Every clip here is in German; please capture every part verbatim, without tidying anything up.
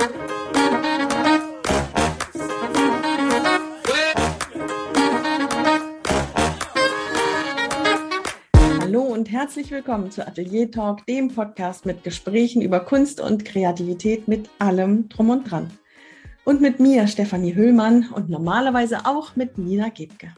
Hallo und herzlich willkommen zu Atelier Talk, dem Podcast mit Gesprächen über Kunst und Kreativität mit allem drum und dran. Und mit mir, Stefanie Höhlmann, und normalerweise auch mit Nina Gebke.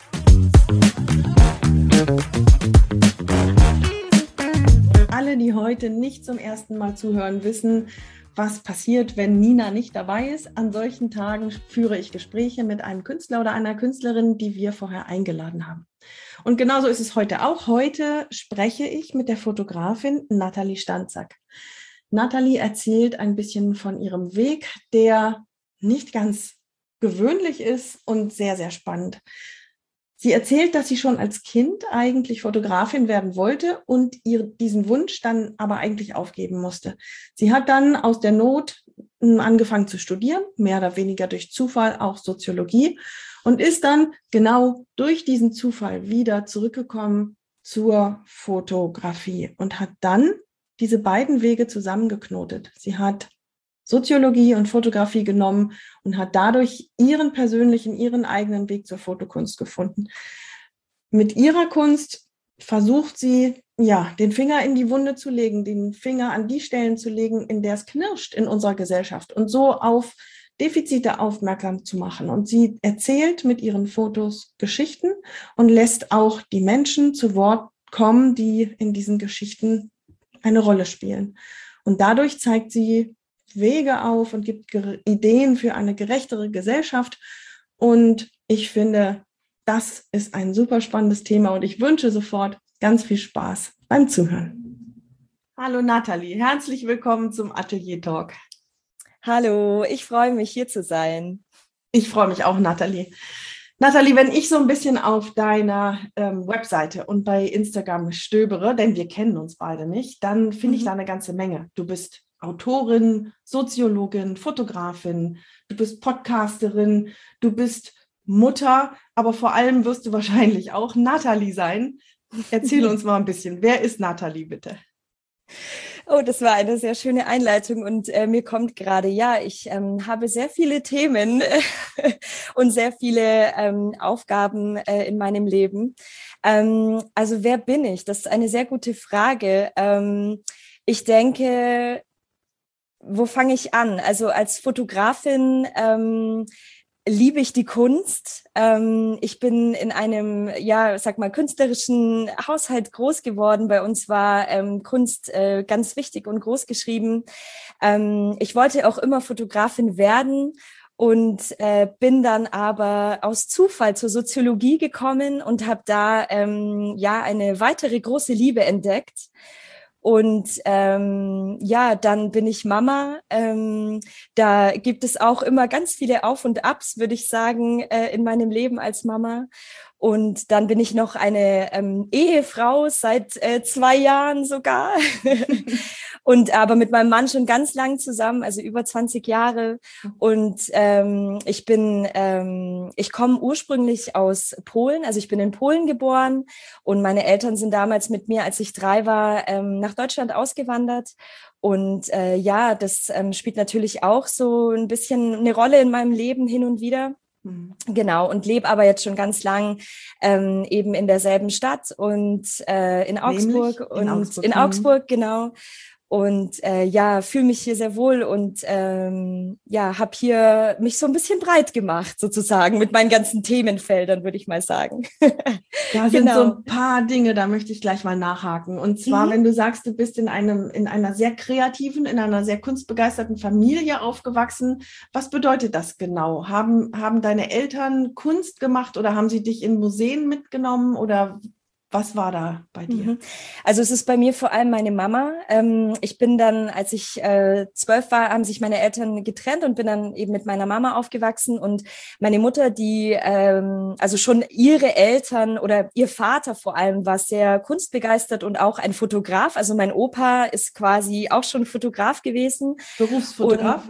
Alle, die heute nicht zum ersten Mal zuhören, wissen, was passiert, wenn Nina nicht dabei ist. An solchen Tagen führe ich Gespräche mit einem Künstler oder einer Künstlerin, die wir vorher eingeladen haben. Und genauso ist es heute auch. Heute spreche ich mit der Fotografin Nathalie Stanczak. Nathalie erzählt ein bisschen von ihrem Weg, der nicht ganz gewöhnlich ist und sehr, sehr spannend. Sie erzählt, dass sie schon als Kind eigentlich Fotografin werden wollte und ihr diesen Wunsch dann aber eigentlich aufgeben musste. Sie hat dann aus der Not angefangen zu studieren, mehr oder weniger durch Zufall auch Soziologie, und ist dann genau durch diesen Zufall wieder zurückgekommen zur Fotografie und hat dann diese beiden Wege zusammengeknotet. Sie hat Soziologie und Fotografie genommen und hat dadurch ihren persönlichen, ihren eigenen Weg zur Fotokunst gefunden. Mit ihrer Kunst versucht sie, ja, den Finger in die Wunde zu legen, den Finger an die Stellen zu legen, in der es knirscht in unserer Gesellschaft und so auf Defizite aufmerksam zu machen. Und sie erzählt mit ihren Fotos Geschichten und lässt auch die Menschen zu Wort kommen, die in diesen Geschichten eine Rolle spielen. Und dadurch zeigt sie Wege auf und gibt Ideen für eine gerechtere Gesellschaft. Und ich finde, das ist ein super spannendes Thema und ich wünsche sofort ganz viel Spaß beim Zuhören. Hallo Nathalie, herzlich willkommen zum Atelier Talk. Hallo, ich freue mich, hier zu sein. Ich freue mich auch, Nathalie. Nathalie, wenn ich so ein bisschen auf deiner ähm, Webseite und bei Instagram stöbere, denn wir kennen uns beide nicht, dann finde mhm. ich da eine ganze Menge. Du bist Autorin, Soziologin, Fotografin, du bist Podcasterin, du bist Mutter, aber vor allem wirst du wahrscheinlich auch Nathalie sein. Erzähl uns mal ein bisschen, wer ist Nathalie bitte? Oh, das war eine sehr schöne Einleitung und äh, mir kommt gerade, ja, ich ähm, habe sehr viele Themen und sehr viele ähm, Aufgaben äh, in meinem Leben. Ähm, also wer bin ich? Das ist eine sehr gute Frage. Ähm, ich denke, wo fange ich an? Also als Fotografin ähm, liebe ich die Kunst. Ähm, ich bin in einem, ja, sag mal, künstlerischen Haushalt groß geworden. Bei uns war ähm, Kunst äh, ganz wichtig und groß geschrieben. Ähm, ich wollte auch immer Fotografin werden und äh, bin dann aber aus Zufall zur Soziologie gekommen und habe da ähm, ja eine weitere große Liebe entdeckt. Und ähm, ja, dann bin ich Mama. Ähm, da gibt es auch immer ganz viele Auf und Abs, würde ich sagen, äh, in meinem Leben als Mama. Und dann bin ich noch eine ähm, Ehefrau seit äh, zwei Jahren sogar. Und aber mit meinem Mann schon ganz lang zusammen, also über zwanzig Jahre. Und ähm, ich bin, ähm, ich komme ursprünglich aus Polen, also ich bin in Polen geboren und meine Eltern sind damals mit mir, als ich drei war, ähm, nach Deutschland ausgewandert. Und äh, ja, das ähm, spielt natürlich auch so ein bisschen eine Rolle in meinem Leben hin und wieder. Genau, und lebe aber jetzt schon ganz lang ähm, eben in derselben Stadt und äh, in Augsburg Nämlich? und in Augsburg, in Augsburg, genau. Und äh, ja, fühle mich hier sehr wohl und ähm, ja, habe hier mich so ein bisschen breit gemacht, sozusagen, mit meinen ganzen Themenfeldern, würde ich mal sagen. Da sind genau so ein paar Dinge, da möchte ich gleich mal nachhaken. Und zwar, mhm. wenn du sagst, du bist in einem, in einer sehr kreativen, in einer sehr kunstbegeisterten Familie aufgewachsen, was bedeutet das genau? Haben, haben deine Eltern Kunst gemacht oder haben sie dich in Museen mitgenommen oder was war da bei dir? Also es ist bei mir vor allem meine Mama. Ich bin dann, als ich zwölf war, haben sich meine Eltern getrennt und bin dann eben mit meiner Mama aufgewachsen. Und meine Mutter, die, also schon ihre Eltern oder ihr Vater vor allem war sehr kunstbegeistert und auch ein Fotograf. Also mein Opa ist quasi auch schon Fotograf gewesen. Berufsfotograf? Und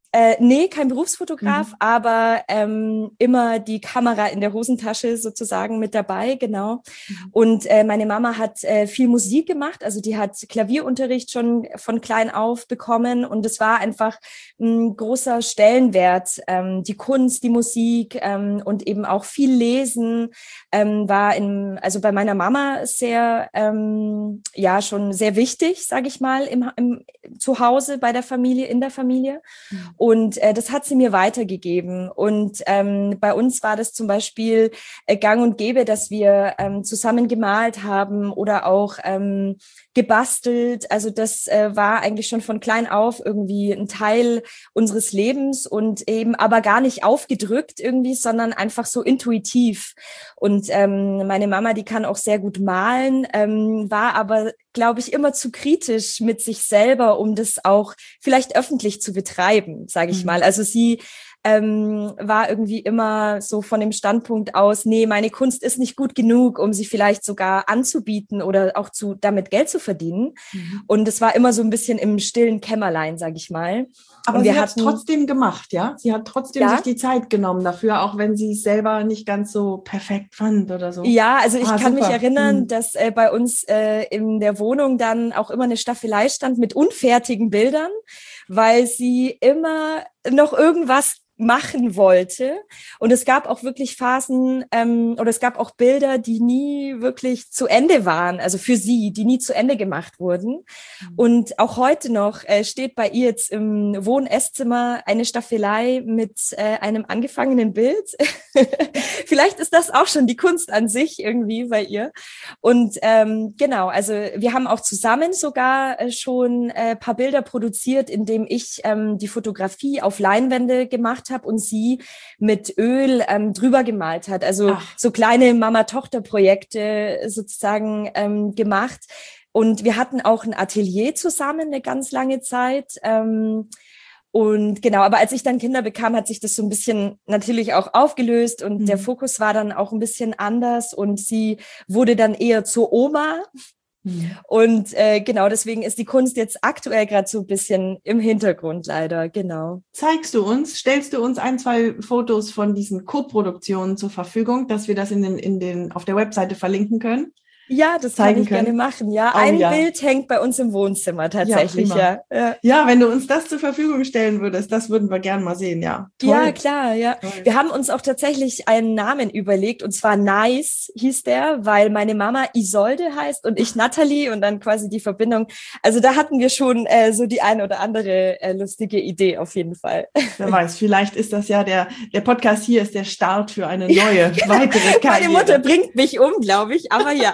Äh, nee, kein Berufsfotograf, Mhm. aber ähm, immer die Kamera in der Hosentasche sozusagen mit dabei, genau. Mhm. Und äh, meine Mama hat äh, viel Musik gemacht, also die hat Klavierunterricht schon von klein auf bekommen und es war einfach ein großer Stellenwert. Ähm, die Kunst, die Musik ähm, und eben auch viel Lesen ähm, war in, also bei meiner Mama sehr, ähm, ja, schon sehr wichtig, sage ich mal, im, im Zuhause, bei der Familie, in der Familie. Mhm. Und äh, das hat sie mir weitergegeben. Und ähm, bei uns war das zum Beispiel äh, gang und gäbe, dass wir ähm, zusammen gemalt haben oder auch ähm, gebastelt. Also das äh, war eigentlich schon von klein auf irgendwie ein Teil unseres Lebens und eben aber gar nicht aufgedrückt irgendwie, sondern einfach so intuitiv. Und ähm, meine Mama, die kann auch sehr gut malen, ähm, war aber, glaube ich, immer zu kritisch mit sich selber, um das auch vielleicht öffentlich zu betreiben, sage ich mal. Mhm. Also sie ähm, war irgendwie immer so von dem Standpunkt aus, nee, meine Kunst ist nicht gut genug, um sie vielleicht sogar anzubieten oder auch zu damit Geld zu verdienen. Mhm. Und es war immer so ein bisschen im stillen Kämmerlein, sage ich mal. Aber Und sie wir hat es hatten, trotzdem gemacht, ja? Sie hat trotzdem sich ja, die Zeit genommen dafür, auch wenn sie es selber nicht ganz so perfekt fand oder so. Ja, also ich Ah, kann mich super. erinnern, Mhm. dass äh, bei uns äh, in der Wohnung dann auch immer eine Staffelei stand mit unfertigen Bildern, weil sie immer noch irgendwas machen wollte. Und es gab auch wirklich Phasen ähm, oder es gab auch Bilder, die nie wirklich zu Ende waren, also für sie, die nie zu Ende gemacht wurden. Und auch heute noch äh, steht bei ihr jetzt im Wohn-Esszimmer eine Staffelei mit äh, einem angefangenen Bild. Vielleicht ist das auch schon die Kunst an sich irgendwie bei ihr. Und ähm, genau, also wir haben auch zusammen sogar äh, schon äh, paar Bilder produziert, indem ich ähm, die Fotografie auf Leinwände gemacht habe und sie mit Öl ähm, drüber gemalt hat. Also Ach, so kleine Mama-Tochter-Projekte sozusagen ähm, gemacht. Und wir hatten auch ein Atelier zusammen eine ganz lange Zeit. Ähm, und genau, aber als ich dann Kinder bekam, hat sich das so ein bisschen natürlich auch aufgelöst und der mhm. Fokus war dann auch ein bisschen anders und sie wurde dann eher zur Oma. Mhm. Und äh, genau, deswegen ist die Kunst jetzt aktuell gerade so ein bisschen im Hintergrund leider, genau. Zeigst du uns, stellst du uns ein, zwei Fotos von diesen Co-Produktionen zur Verfügung, dass wir das in den, in den, auf der Webseite verlinken können, Ja, das kann zeigen ich gerne können? machen. Ja, Oh ein ja. Bild hängt bei uns im Wohnzimmer Ja, tatsächlich, prima. ja. Ja. Ja, wenn du uns das zur Verfügung stellen würdest, das würden wir gern mal sehen, ja. Ja, Toll. klar, ja. Toll. Wir haben uns auch tatsächlich einen Namen überlegt und zwar Nice hieß der, weil meine Mama Isolde heißt und ich Natalie und dann quasi die Verbindung. Also da hatten wir schon äh, so die eine oder andere äh, lustige Idee auf jeden Fall. Wer weiß, vielleicht ist das ja der, der Podcast hier ist der Start für eine Ja, neue, genau. weitere Meine Mutter Karriere. bringt mich um, glaube ich, aber ja.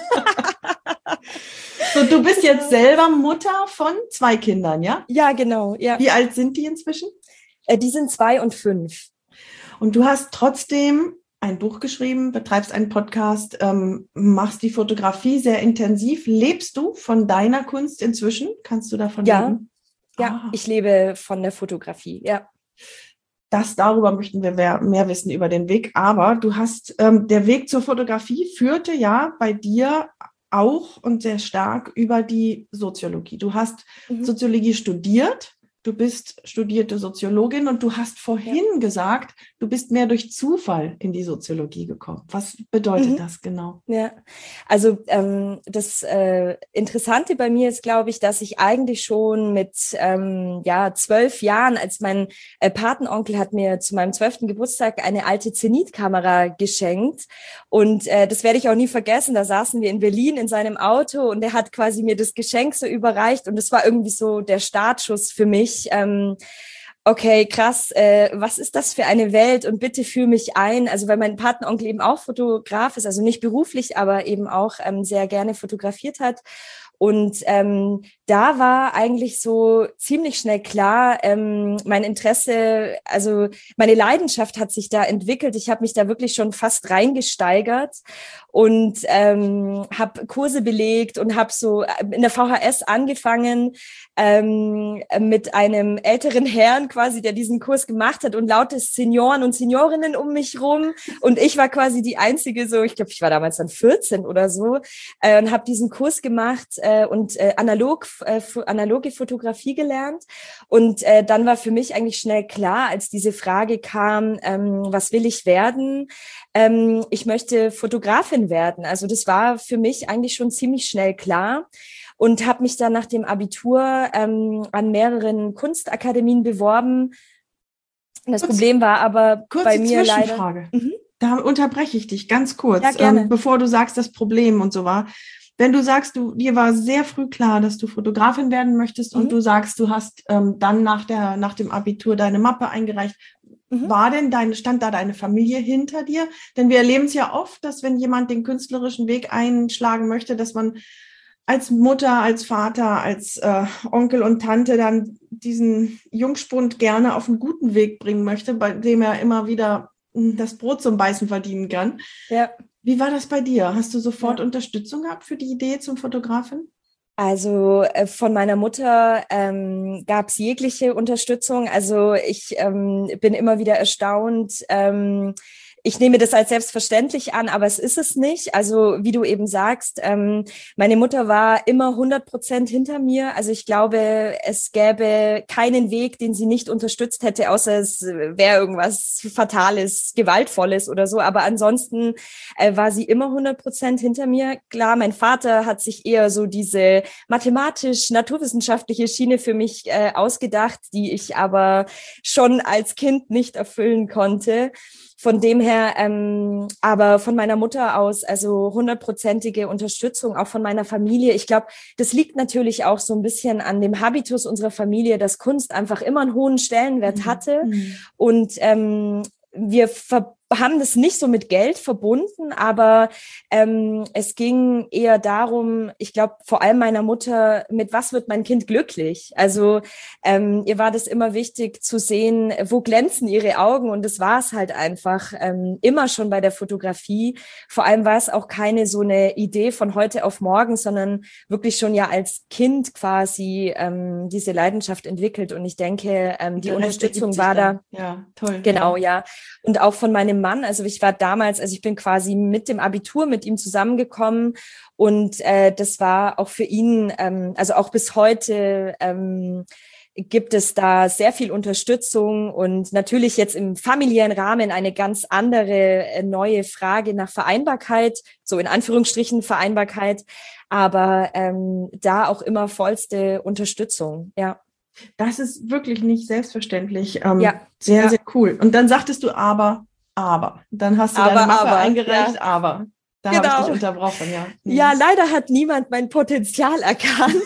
So, du bist jetzt Genau. selber Mutter von zwei Kindern, ja? Ja, genau, ja. Wie alt sind die inzwischen? Äh, die sind zwei und fünf. Und du hast trotzdem ein Buch geschrieben, betreibst einen Podcast, ähm, machst die Fotografie sehr intensiv. Lebst du von deiner Kunst inzwischen? Kannst du davon Ja, leben? ja, Ah, ich lebe von der Fotografie, ja. das darüber möchten wir mehr, mehr wissen über den Weg. Aber du hast, ähm, der Weg zur Fotografie führte ja bei dir auch und sehr stark über die Soziologie. Du hast Mhm. Soziologie studiert. Du bist studierte Soziologin und du hast Ja. vorhin gesagt, du bist mehr durch Zufall in die Soziologie gekommen. Was bedeutet Mhm. das genau? Ja, also ähm, das äh, Interessante bei mir ist, glaube ich, dass ich eigentlich schon mit ähm, ja zwölf Jahren, als mein äh, Patenonkel hat mir zu meinem zwölften Geburtstag eine alte Zenit-Kamera geschenkt und äh, das werde ich auch nie vergessen. Da saßen wir in Berlin in seinem Auto und er hat quasi mir das Geschenk so überreicht und das war irgendwie so der Startschuss für mich. Ähm, Okay, krass. Äh, was ist das für eine Welt? Und bitte führ mich ein. Also weil mein Patenonkel eben auch Fotograf ist, also nicht beruflich, aber eben auch ähm, sehr gerne fotografiert hat. Und ähm, da war eigentlich so ziemlich schnell klar, ähm, mein Interesse, also meine Leidenschaft hat sich da entwickelt. Ich habe mich da wirklich schon fast reingesteigert und ähm, habe Kurse belegt und habe so in der V H S angefangen ähm, mit einem älteren Herrn quasi, der diesen Kurs gemacht hat und laute Senioren und Seniorinnen um mich rum. Und ich war quasi die einzige, so ich glaube, ich war damals dann vierzehn oder so äh, und habe diesen Kurs gemacht äh, und äh, analog äh, analoge Fotografie gelernt. Und äh, dann war für mich eigentlich schnell klar, als diese Frage kam, ähm, was will ich werden? Ähm, ich möchte Fotografin werden. Also das war für mich eigentlich schon ziemlich schnell klar. Und habe mich dann nach dem Abitur ähm, an mehreren Kunstakademien beworben. Das Kurz, Problem war aber bei mir Zwischenfrage. leider... Mhm. Da unterbreche ich dich ganz kurz, Ja, gerne. ähm, bevor du sagst, das Problem und so war. Wenn du sagst, du, dir war sehr früh klar, dass du Fotografin werden möchtest mhm. und du sagst, du hast ähm, dann nach, der, nach dem Abitur deine Mappe eingereicht, mhm. war denn deine, stand da deine Familie hinter dir? Denn wir erleben es ja oft, dass wenn jemand den künstlerischen Weg einschlagen möchte, dass man als Mutter, als Vater, als äh, Onkel und Tante dann diesen Jungspund gerne auf einen guten Weg bringen möchte, bei dem er immer wieder das Brot zum Beißen verdienen kann. Ja. Wie war das bei dir? Hast du sofort ja. Unterstützung gehabt für die Idee zum Fotografen? Also äh, von meiner Mutter ähm, gab es jegliche Unterstützung. Also ich ähm, bin immer wieder erstaunt. Ähm, Ich nehme das als selbstverständlich an, aber es ist es nicht. Also wie du eben sagst, ähm, meine Mutter war immer hundert Prozent hinter mir. Also ich glaube, es gäbe keinen Weg, den sie nicht unterstützt hätte, außer es wäre irgendwas Fatales, Gewaltvolles oder so. Aber ansonsten äh, war sie immer hundert Prozent hinter mir. Klar, mein Vater hat sich eher so diese mathematisch-naturwissenschaftliche Schiene für mich äh, ausgedacht, die ich aber schon als Kind nicht erfüllen konnte. Von dem her, ähm, aber von meiner Mutter aus, also hundertprozentige Unterstützung, auch von meiner Familie. Ich glaube, das liegt natürlich auch so ein bisschen an dem Habitus unserer Familie, dass Kunst einfach immer einen hohen Stellenwert hatte. Mhm. Und ähm, wir ver- haben das nicht so mit Geld verbunden, aber ähm, es ging eher darum, ich glaube, vor allem meiner Mutter, mit was wird mein Kind glücklich? Also ähm, ihr war das immer wichtig zu sehen, wo glänzen ihre Augen, und das war es halt einfach ähm, immer schon bei der Fotografie. Vor allem war es auch keine so eine Idee von heute auf morgen, sondern wirklich schon ja als Kind quasi ähm, diese Leidenschaft entwickelt, und ich denke, ähm, die Unterstützung war da. Ja, toll. Genau, ja. Und auch von meinem Mann, also ich war damals, also ich bin quasi mit dem Abitur mit ihm zusammengekommen, und äh, das war auch für ihn, ähm, also auch bis heute ähm, gibt es da sehr viel Unterstützung, und natürlich jetzt im familiären Rahmen eine ganz andere äh, neue Frage nach Vereinbarkeit, so in Anführungsstrichen Vereinbarkeit, aber ähm, da auch immer vollste Unterstützung, ja. Das ist wirklich nicht selbstverständlich. Ähm, ja. Sehr, ja. sehr cool. Und dann sagtest du aber, aber. Dann hast du aber, deine Mappe aber, eingereicht, ja. aber. Da genau. habe ich dich unterbrochen, ja. Mhm. Ja, leider hat niemand mein Potenzial erkannt.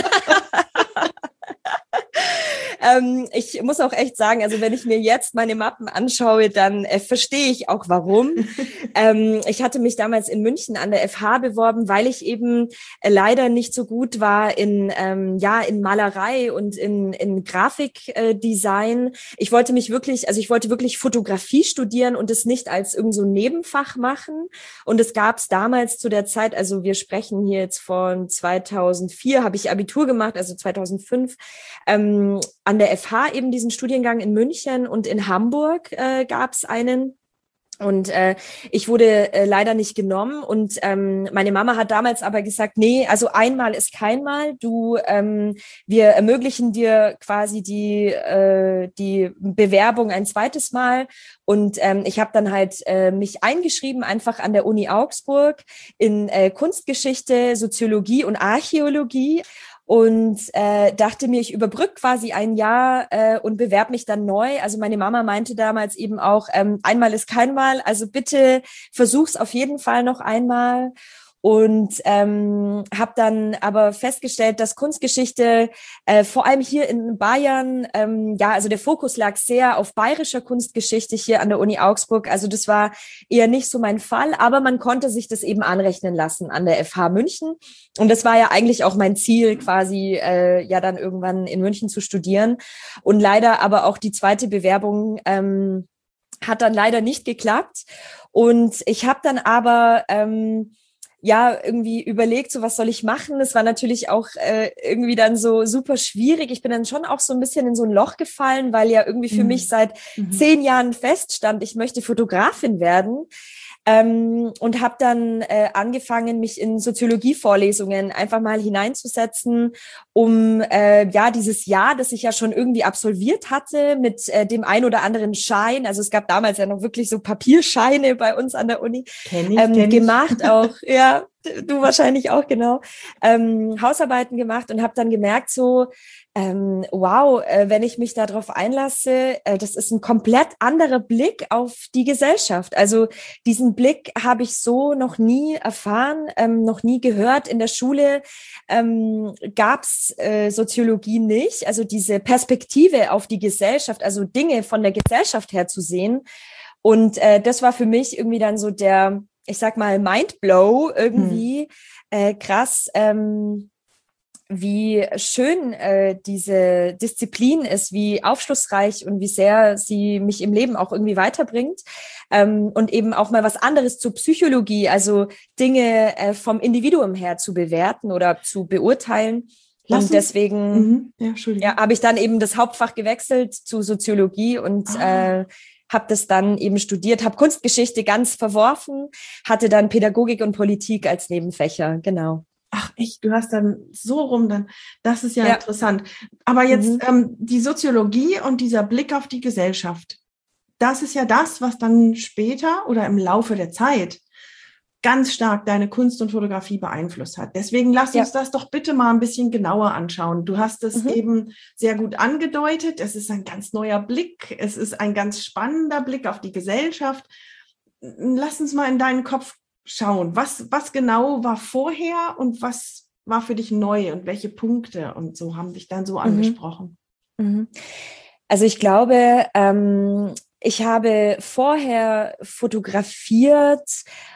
ähm, ich muss auch echt sagen, also wenn ich mir jetzt meine Mappen anschaue, dann äh, verstehe ich auch, warum. ähm, ich hatte mich damals in München an der F H beworben, weil ich eben äh, leider nicht so gut war in, ähm, ja, in Malerei und in, in Grafikdesign. Äh, ich wollte mich wirklich, also ich wollte wirklich Fotografie studieren und es nicht als irgend so ein Nebenfach machen. Und es gab es damals zu der Zeit, also wir sprechen hier jetzt von zweitausendvier, habe ich Abitur gemacht, also zweitausendfünf, ähm, an der F H eben diesen Studiengang in München, und in Hamburg äh, gab es einen. Und äh, ich wurde äh, leider nicht genommen, und ähm, meine Mama hat damals aber gesagt, nee, also einmal ist kein Mal. Du, ähm, wir ermöglichen dir quasi die äh, die Bewerbung ein zweites Mal. Und ähm, ich habe dann halt äh, mich eingeschrieben, einfach an der Uni Augsburg in äh, Kunstgeschichte, Soziologie und Archäologie. Und äh, dachte mir, ich überbrücke quasi ein Jahr äh, und bewerbe mich dann neu. Also meine Mama meinte damals eben auch, ähm, einmal ist kein Mal, also bitte versuch's auf jeden Fall noch einmal. Und ähm, habe dann aber festgestellt, dass Kunstgeschichte äh, vor allem hier in Bayern, ähm, ja, also der Fokus lag sehr auf bayerischer Kunstgeschichte hier an der Uni Augsburg. Also das war eher nicht so mein Fall, aber man konnte sich das eben anrechnen lassen an der F H München. Und das war ja eigentlich auch mein Ziel, quasi äh, ja dann irgendwann in München zu studieren. Und leider aber auch die zweite Bewerbung ähm, hat dann leider nicht geklappt. Und ich habe dann aber ähm, ja, irgendwie überlegt, so was soll ich machen? Das war natürlich auch äh, irgendwie dann so super schwierig. Ich bin dann schon auch so ein bisschen in so ein Loch gefallen, weil ja irgendwie für mhm. mich seit mhm. zehn Jahren feststand, ich möchte Fotografin werden. ähm, und habe dann äh, angefangen, mich in Soziologievorlesungen einfach mal hineinzusetzen, um äh, ja dieses Jahr, das ich ja schon irgendwie absolviert hatte, mit äh, dem ein oder anderen Schein, also es gab damals ja noch wirklich so Papierscheine bei uns an der Uni, kenn ich, ähm, kenn gemacht ich. auch, ja, du wahrscheinlich auch, genau, ähm, Hausarbeiten gemacht und habe dann gemerkt so, ähm, wow, äh, wenn ich mich darauf einlasse, äh, das ist ein komplett anderer Blick auf die Gesellschaft. Also diesen Blick habe ich so noch nie erfahren, ähm, noch nie gehört. In der Schule ähm, gab es äh, Soziologie nicht, also diese Perspektive auf die Gesellschaft, also Dinge von der Gesellschaft her zu sehen. Und äh, das war für mich irgendwie dann so der, ich sag mal, Mindblow irgendwie, hm. äh, krass, ähm, wie schön äh, diese Disziplin ist, wie aufschlussreich und wie sehr sie mich im Leben auch irgendwie weiterbringt. Ähm, und eben auch mal was anderes zur Psychologie, also Dinge äh, vom Individuum her zu bewerten oder zu beurteilen. Lass und deswegen mhm. ja, ja, habe ich dann eben das Hauptfach gewechselt zu Soziologie und ah. äh, habe das dann eben studiert, habe Kunstgeschichte ganz verworfen, hatte dann Pädagogik und Politik als Nebenfächer, genau. Ach, echt, du hast dann so rum, dann, das ist ja, ja. interessant. Aber jetzt mhm. ähm, die Soziologie und dieser Blick auf die Gesellschaft, das ist ja das, was dann später oder im Laufe der Zeit ganz stark deine Kunst und Fotografie beeinflusst hat. Deswegen lass uns ja. das doch bitte mal ein bisschen genauer anschauen. Du hast es mhm. eben sehr gut angedeutet. Es ist ein ganz neuer Blick. Es ist ein ganz spannender Blick auf die Gesellschaft. Lass uns mal in deinen Kopf schauen. Was, was genau war vorher und was war für dich neu und welche Punkte und so haben dich dann so mhm. angesprochen? Mhm. Also ich glaube, ähm, ich habe vorher fotografiert,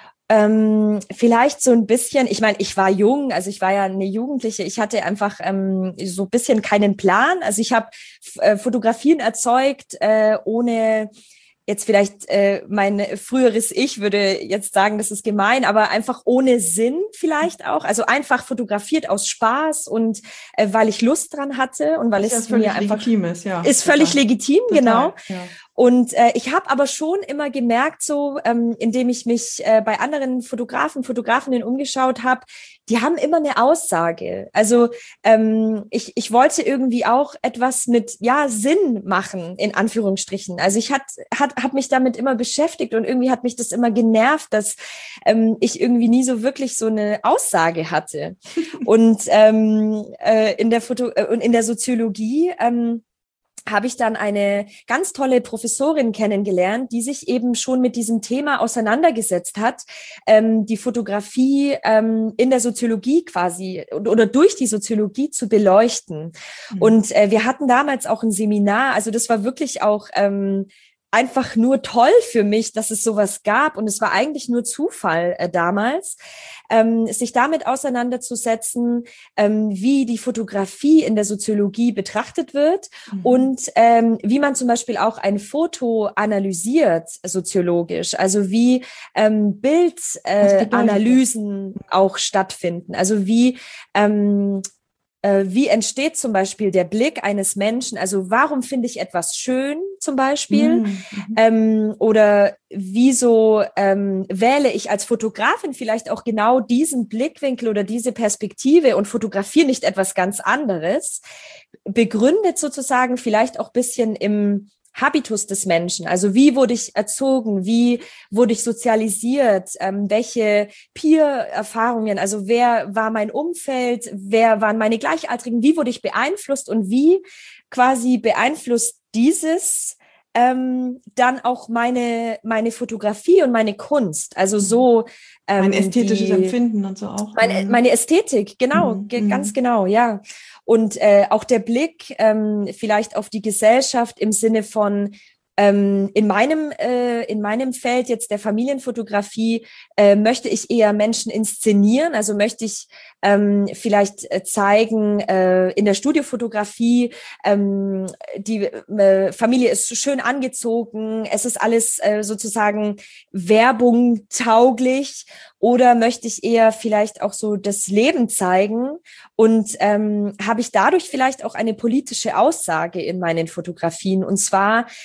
Ähm, vielleicht so ein bisschen, ich meine, ich war jung, also ich war ja eine Jugendliche, ich hatte einfach ähm, so ein bisschen keinen Plan. Also ich habe äh, Fotografien erzeugt, äh, ohne jetzt vielleicht äh, mein früheres Ich würde jetzt sagen, das ist gemein, aber einfach ohne Sinn vielleicht auch. Also einfach fotografiert aus Spaß und äh, weil ich Lust dran hatte und weil ist es ja mir einfach legitim ist, ja. Ist völlig total. legitim, Total, genau. Ja. Und äh, ich habe aber schon immer gemerkt, so ähm, indem ich mich äh, bei anderen Fotografen, Fotografinnen umgeschaut habe, die haben immer eine Aussage. Also ähm, ich, ich wollte irgendwie auch etwas mit ja Sinn machen, in Anführungsstrichen. Also ich hat, hat, habe mich damit immer beschäftigt und irgendwie hat mich das immer genervt, dass ähm, ich irgendwie nie so wirklich so eine Aussage hatte. Und ähm, äh, in der Foto äh, und in der Soziologie ähm, habe ich dann eine ganz tolle Professorin kennengelernt, die sich eben schon mit diesem Thema auseinandergesetzt hat, ähm, die Fotografie ähm, in der Soziologie quasi oder durch die Soziologie zu beleuchten. Mhm. Und äh, wir hatten damals auch ein Seminar, also das war wirklich auch ähm, einfach nur toll für mich, dass es sowas gab und es war eigentlich nur Zufall äh, damals, ähm, sich damit auseinanderzusetzen, ähm, wie die Fotografie in der Soziologie betrachtet wird mhm. und ähm, wie man zum Beispiel auch ein Foto analysiert soziologisch, also wie ähm, Bildanalysen äh, auch stattfinden, also wie ähm, Wie entsteht zum Beispiel der Blick eines Menschen? Also warum finde ich etwas schön zum Beispiel? Mhm. Ähm, oder wieso ähm, wähle ich als Fotografin vielleicht auch genau diesen Blickwinkel oder diese Perspektive und fotografiere nicht etwas ganz anderes? Begründet sozusagen vielleicht auch ein bisschen im Habitus des Menschen, also wie wurde ich erzogen, wie wurde ich sozialisiert, ähm, welche Peer-Erfahrungen, also wer war mein Umfeld, wer waren meine Gleichaltrigen, wie wurde ich beeinflusst und wie quasi beeinflusst dieses ähm, dann auch meine meine Fotografie und meine Kunst, also so ähm, mein ästhetisches die, Empfinden und so auch. Meine, meine Ästhetik, genau, mhm. ge- ganz genau, ja. Und äh, auch der Blick ähm, vielleicht auf die Gesellschaft im Sinne von ähm, in meinem äh, in meinem Feld jetzt der Familienfotografie äh, möchte ich eher Menschen inszenieren, also möchte ich ähm, vielleicht äh, zeigen äh, in der Studiofotografie ähm, die äh, Familie ist schön angezogen, es ist alles äh, sozusagen Werbung tauglich. Oder möchte ich eher vielleicht auch so das Leben zeigen und ähm, habe ich dadurch vielleicht auch eine politische Aussage in meinen Fotografien? Und zwar ähm,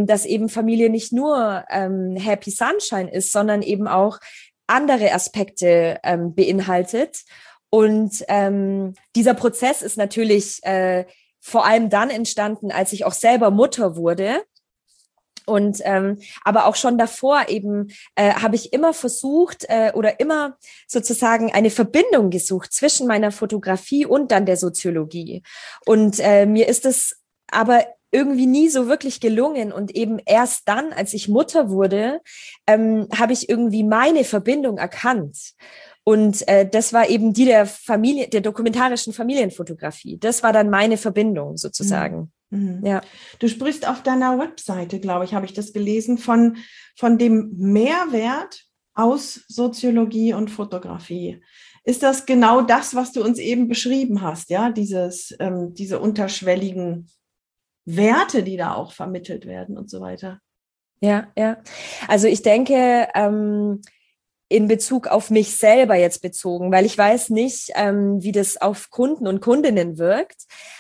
ähm, dass eben Familie nicht nur ähm, Happy Sunshine ist, sondern eben auch andere Aspekte ähm, beinhaltet. Und ähm, dieser Prozess ist natürlich äh, vor allem dann entstanden, als ich auch selber Mutter wurde. Und ähm, aber auch schon davor eben äh, habe ich immer versucht äh, oder immer sozusagen eine Verbindung gesucht zwischen meiner Fotografie und dann der Soziologie. Und äh, mir ist es aber irgendwie nie so wirklich gelungen. Und eben erst dann, als ich Mutter wurde, ähm, habe ich irgendwie meine Verbindung erkannt. Und äh, das war eben die der Familie, der dokumentarischen Familienfotografie. Das war dann meine Verbindung sozusagen. Mhm. Ja. Du sprichst auf deiner Webseite, glaube ich, habe ich das gelesen, von, von dem Mehrwert aus Soziologie und Fotografie. Ist das genau das, was du uns eben beschrieben hast, ja, dieses, ähm, diese unterschwelligen Werte, die da auch vermittelt werden und so weiter? Ja, ja. Also ich denke, ähm, in Bezug auf mich selber jetzt bezogen, weil ich weiß nicht, ähm, wie das auf Kunden und Kundinnen wirkt,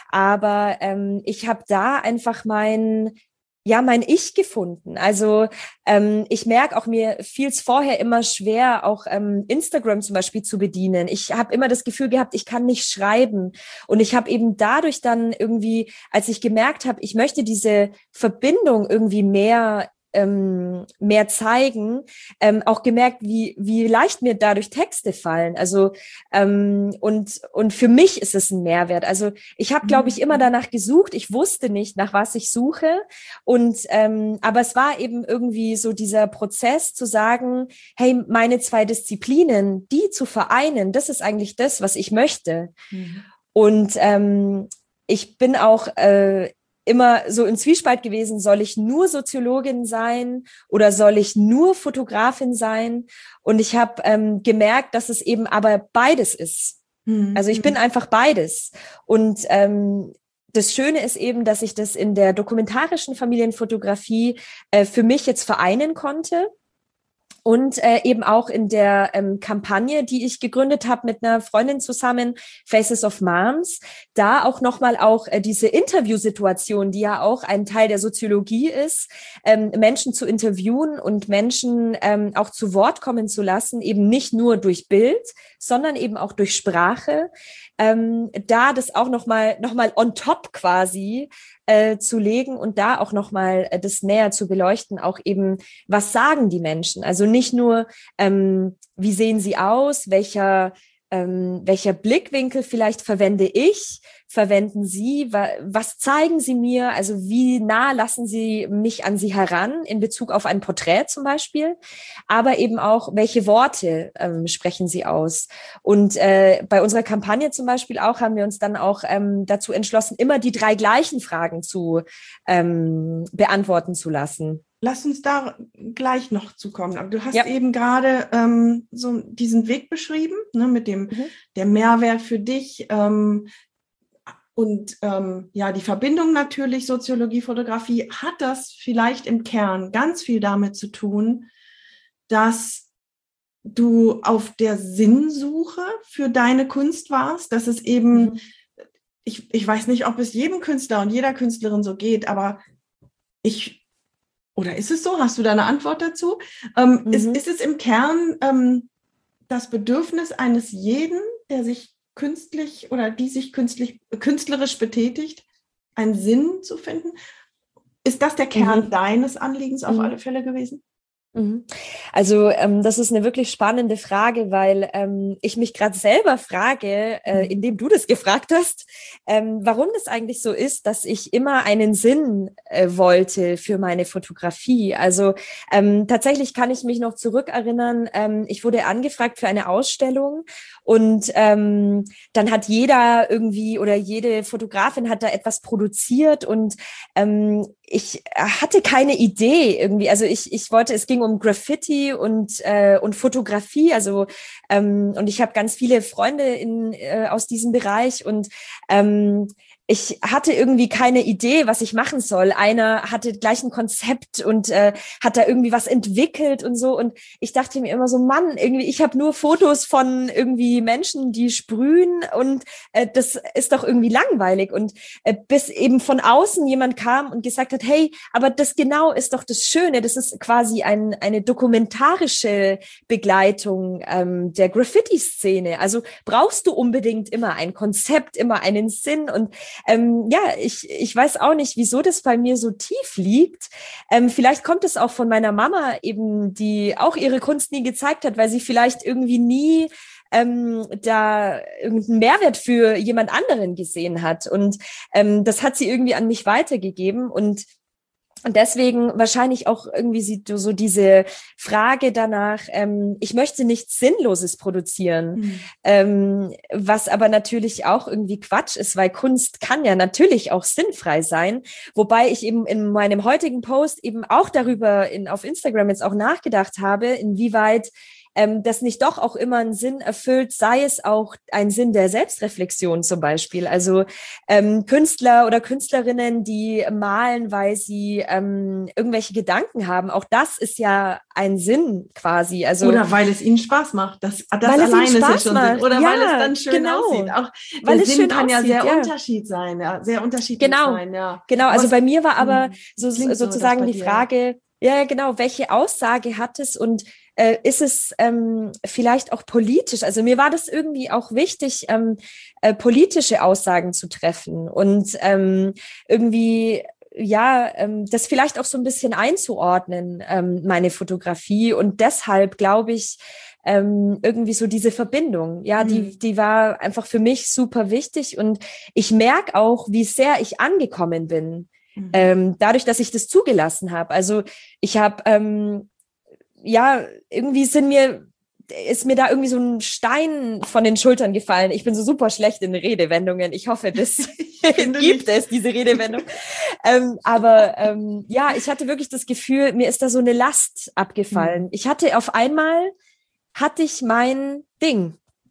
aber ähm, ich habe da einfach mein, ja, mein Ich gefunden. Also ähm, ich merke auch, mir fiel es vorher immer schwer, auch ähm, Instagram zum Beispiel zu bedienen. Ich habe immer das Gefühl gehabt, ich kann nicht schreiben. Und ich habe eben dadurch dann irgendwie, als ich gemerkt habe, ich möchte diese Verbindung irgendwie mehr Ähm, mehr zeigen, ähm, auch gemerkt, wie wie leicht mir dadurch Texte fallen. Also ähm, und und für mich ist es ein Mehrwert. Also ich habe, glaube ich, immer danach gesucht. Ich wusste nicht, nach was ich suche. Und ähm, aber es war eben irgendwie so dieser Prozess zu sagen, hey, meine zwei Disziplinen, die zu vereinen, das ist eigentlich das, was ich möchte. Mhm. Und ähm, ich bin auch äh, immer so im Zwiespalt gewesen, soll ich nur Soziologin sein oder soll ich nur Fotografin sein? Und ich habe ähm, gemerkt, dass es eben aber beides ist. Mhm. Also ich bin einfach beides. Und ähm, das Schöne ist eben, dass ich das in der dokumentarischen Familienfotografie äh, für mich jetzt vereinen konnte. Und äh, eben auch in der ähm, Kampagne, die ich gegründet habe mit einer Freundin zusammen, Faces of Moms, da auch nochmal auch äh, diese Interviewsituation, die ja auch ein Teil der Soziologie ist, ähm, Menschen zu interviewen und Menschen ähm, auch zu Wort kommen zu lassen, eben nicht nur durch Bild, sondern eben auch durch Sprache, ähm, da das auch nochmal noch mal on top quasi Äh, zu legen und da auch nochmal äh, das näher zu beleuchten, auch eben, was sagen die Menschen? Also nicht nur, ähm, wie sehen sie aus, welcher, ähm, welcher Blickwinkel vielleicht verwende ich, verwenden Sie, wa was zeigen Sie mir, also wie nah lassen Sie mich an Sie heran in Bezug auf ein Porträt zum Beispiel, aber eben auch, welche Worte ähm, sprechen Sie aus. Und äh, bei unserer Kampagne zum Beispiel auch haben wir uns dann auch ähm, dazu entschlossen, immer die drei gleichen Fragen zu ähm, beantworten zu lassen. Lass uns da gleich noch zukommen. Aber du hast ja eben gerade ähm, so diesen Weg beschrieben, ne, mit dem mhm. der Mehrwert für dich ähm, und ähm, ja die Verbindung natürlich Soziologie, Fotografie. Hat das vielleicht im Kern ganz viel damit zu tun, dass du auf der Sinnsuche für deine Kunst warst, dass es eben, mhm. ich, ich weiß nicht, ob es jedem Künstler und jeder Künstlerin so geht, aber ich Oder ist es so? Hast du da eine Antwort dazu? Ähm, mhm. ist, ist es im Kern ähm, das Bedürfnis eines jeden, der sich künstlich oder die sich künstlich, künstlerisch betätigt, einen Sinn zu finden? Ist das der Kern mhm. deines Anliegens auf mhm. alle Fälle gewesen? Also ähm, das ist eine wirklich spannende Frage, weil ähm, ich mich gerade selber frage, äh, indem du das gefragt hast, ähm, warum das eigentlich so ist, dass ich immer einen Sinn äh, wollte für meine Fotografie. Also ähm, tatsächlich kann ich mich noch zurückerinnern, ähm, ich wurde angefragt für eine Ausstellung und ähm, dann hat jeder irgendwie oder jede Fotografin hat da etwas produziert und ähm, ich hatte keine Idee irgendwie. Also ich ich wollte, es ging um Graffiti und äh, und Fotografie. Also ähm, und ich habe ganz viele Freunde in äh, aus diesem Bereich und ähm, ich hatte irgendwie keine Idee, was ich machen soll. Einer hatte gleich ein Konzept und äh, hat da irgendwie was entwickelt und so. Und ich dachte mir immer so, Mann, irgendwie, ich habe nur Fotos von irgendwie Menschen, die sprühen und äh, das ist doch irgendwie langweilig. Und äh, bis eben von außen jemand kam und gesagt hat, hey, aber das genau ist doch das Schöne. Das ist quasi ein, eine dokumentarische Begleitung ähm, der Graffiti-Szene. Also brauchst du unbedingt immer ein Konzept, immer einen Sinn. Und ähm, ja, ich, ich weiß auch nicht, wieso das bei mir so tief liegt. Ähm, vielleicht kommt es auch von meiner Mama eben, die auch ihre Kunst nie gezeigt hat, weil sie vielleicht irgendwie nie ähm, da irgendeinen Mehrwert für jemand anderen gesehen hat. Und ähm, das hat sie irgendwie an mich weitergegeben. Und Und deswegen wahrscheinlich auch irgendwie so diese Frage danach, ähm, ich möchte nichts Sinnloses produzieren, mhm. ähm, was aber natürlich auch irgendwie Quatsch ist, weil Kunst kann ja natürlich auch sinnfrei sein, wobei ich eben in meinem heutigen Post eben auch darüber in, auf Instagram jetzt auch nachgedacht habe, inwieweit ähm, das nicht doch auch immer einen Sinn erfüllt, sei es auch ein Sinn der Selbstreflexion zum Beispiel. Also ähm, Künstler oder Künstlerinnen, die malen, weil sie ähm, irgendwelche Gedanken haben, auch das ist ja ein Sinn quasi. Also, oder weil es ihnen Spaß macht. Das, das weil alleine es ihnen Spaß ist ja schon macht. Sinn. Oder ja, weil es dann schön genau. aussieht. Auch weil der es Sinn schön kann aussieht, ja sehr ja. unterschied sein, ja, sehr unterschiedlich genau. sein. Ja. Genau, also Was, bei mir war aber so, sozusagen so, die dir, Frage, ja. ja genau, welche Aussage hat es und äh, ist es ähm, vielleicht auch politisch? Also mir war das irgendwie auch wichtig, ähm, äh, politische Aussagen zu treffen und ähm, irgendwie ja, ähm, das vielleicht auch so ein bisschen einzuordnen, ähm, meine Fotografie. Und deshalb glaube ich, ähm, irgendwie so diese Verbindung, ja, mhm. die, die war einfach für mich super wichtig. Und ich merke auch, wie sehr ich angekommen bin, mhm. ähm, dadurch, dass ich das zugelassen habe. Also ich habe, ähm, ja, irgendwie sind mir ist mir da irgendwie so ein Stein von den Schultern gefallen. Ich bin so super schlecht in Redewendungen. Ich hoffe, das gibt es, diese Redewendung. ähm, aber ähm, ja, ich hatte wirklich das Gefühl, mir ist da so eine Last abgefallen. Mhm. Ich hatte auf einmal, hatte ich mein Ding.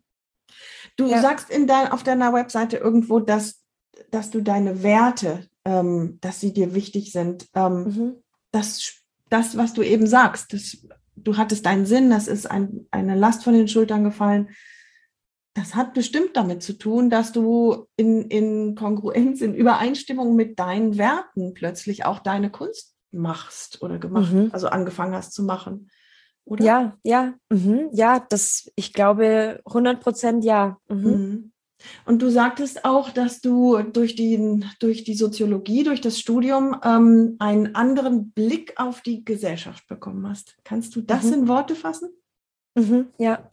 Du ja. sagst in dein, auf deiner Webseite irgendwo, dass, dass du deine Werte, ähm, dass sie dir wichtig sind. Ähm, mhm. das, das, was du eben sagst, das du hattest deinen Sinn, das ist ein, eine Last von den Schultern gefallen. Das hat bestimmt damit zu tun, dass du in, in Kongruenz, in Übereinstimmung mit deinen Werten plötzlich auch deine Kunst machst oder gemacht, mhm. also angefangen hast zu machen, oder? Ja, ja, mhm. ja, das, ich glaube, hundert Prozent ja. Mhm. Mhm. Und du sagtest auch, dass du durch die, durch die Soziologie, durch das Studium ähm, einen anderen Blick auf die Gesellschaft bekommen hast. Kannst du das mhm. in Worte fassen? Mhm, ja,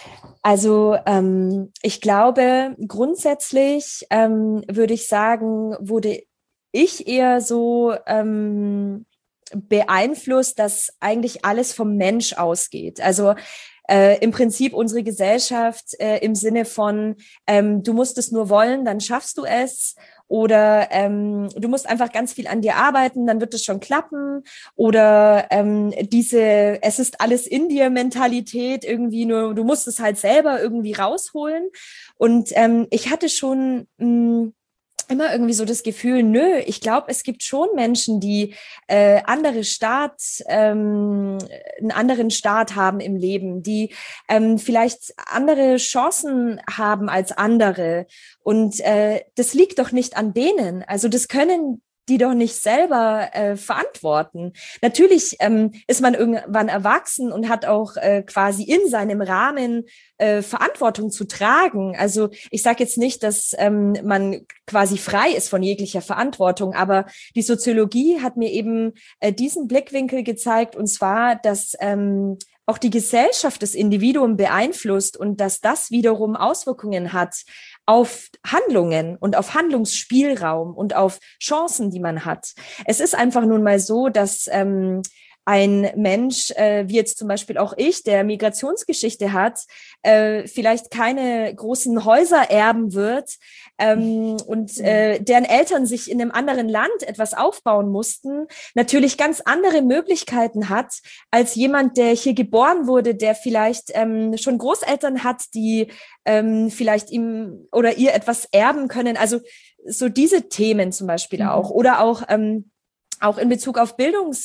also ähm, ich glaube, grundsätzlich ähm, würde ich sagen, wurde ich eher so ähm, beeinflusst, dass eigentlich alles vom Mensch ausgeht. Also Äh, im Prinzip unsere Gesellschaft äh, im Sinne von, ähm, du musst es nur wollen, dann schaffst du es. Oder ähm, du musst einfach ganz viel an dir arbeiten, dann wird es schon klappen. Oder ähm, diese es ist alles in dir Mentalität irgendwie nur, du musst es halt selber irgendwie rausholen. Und ähm, ich hatte schon mh, immer irgendwie so das Gefühl, nö, ich glaube, es gibt schon Menschen, die äh, andere Staat, ähm, einen anderen Start haben im Leben, die ähm, vielleicht andere Chancen haben als andere. Und äh, das liegt doch nicht an denen. Also das können die doch nicht selber äh, verantworten. Natürlich ähm, ist man irgendwann erwachsen und hat auch äh, quasi in seinem Rahmen äh, Verantwortung zu tragen. Also ich sage jetzt nicht, dass ähm, man quasi frei ist von jeglicher Verantwortung, aber die Soziologie hat mir eben äh, diesen Blickwinkel gezeigt, und zwar, dass ähm, auch die Gesellschaft das Individuum beeinflusst und dass das wiederum Auswirkungen hat auf Handlungen und auf Handlungsspielraum und auf Chancen, die man hat. Es ist einfach nun mal so, dass ähm, ein Mensch, äh, wie jetzt zum Beispiel auch ich, der Migrationsgeschichte hat, äh, vielleicht keine großen Häuser erben wird ähm, und äh, deren Eltern sich in einem anderen Land etwas aufbauen mussten, natürlich ganz andere Möglichkeiten hat als jemand, der hier geboren wurde, der vielleicht ähm, schon Großeltern hat, die ähm, vielleicht ihm oder ihr etwas erben können. Also so diese Themen zum Beispiel Mhm. auch oder auch ähm, auch in Bezug auf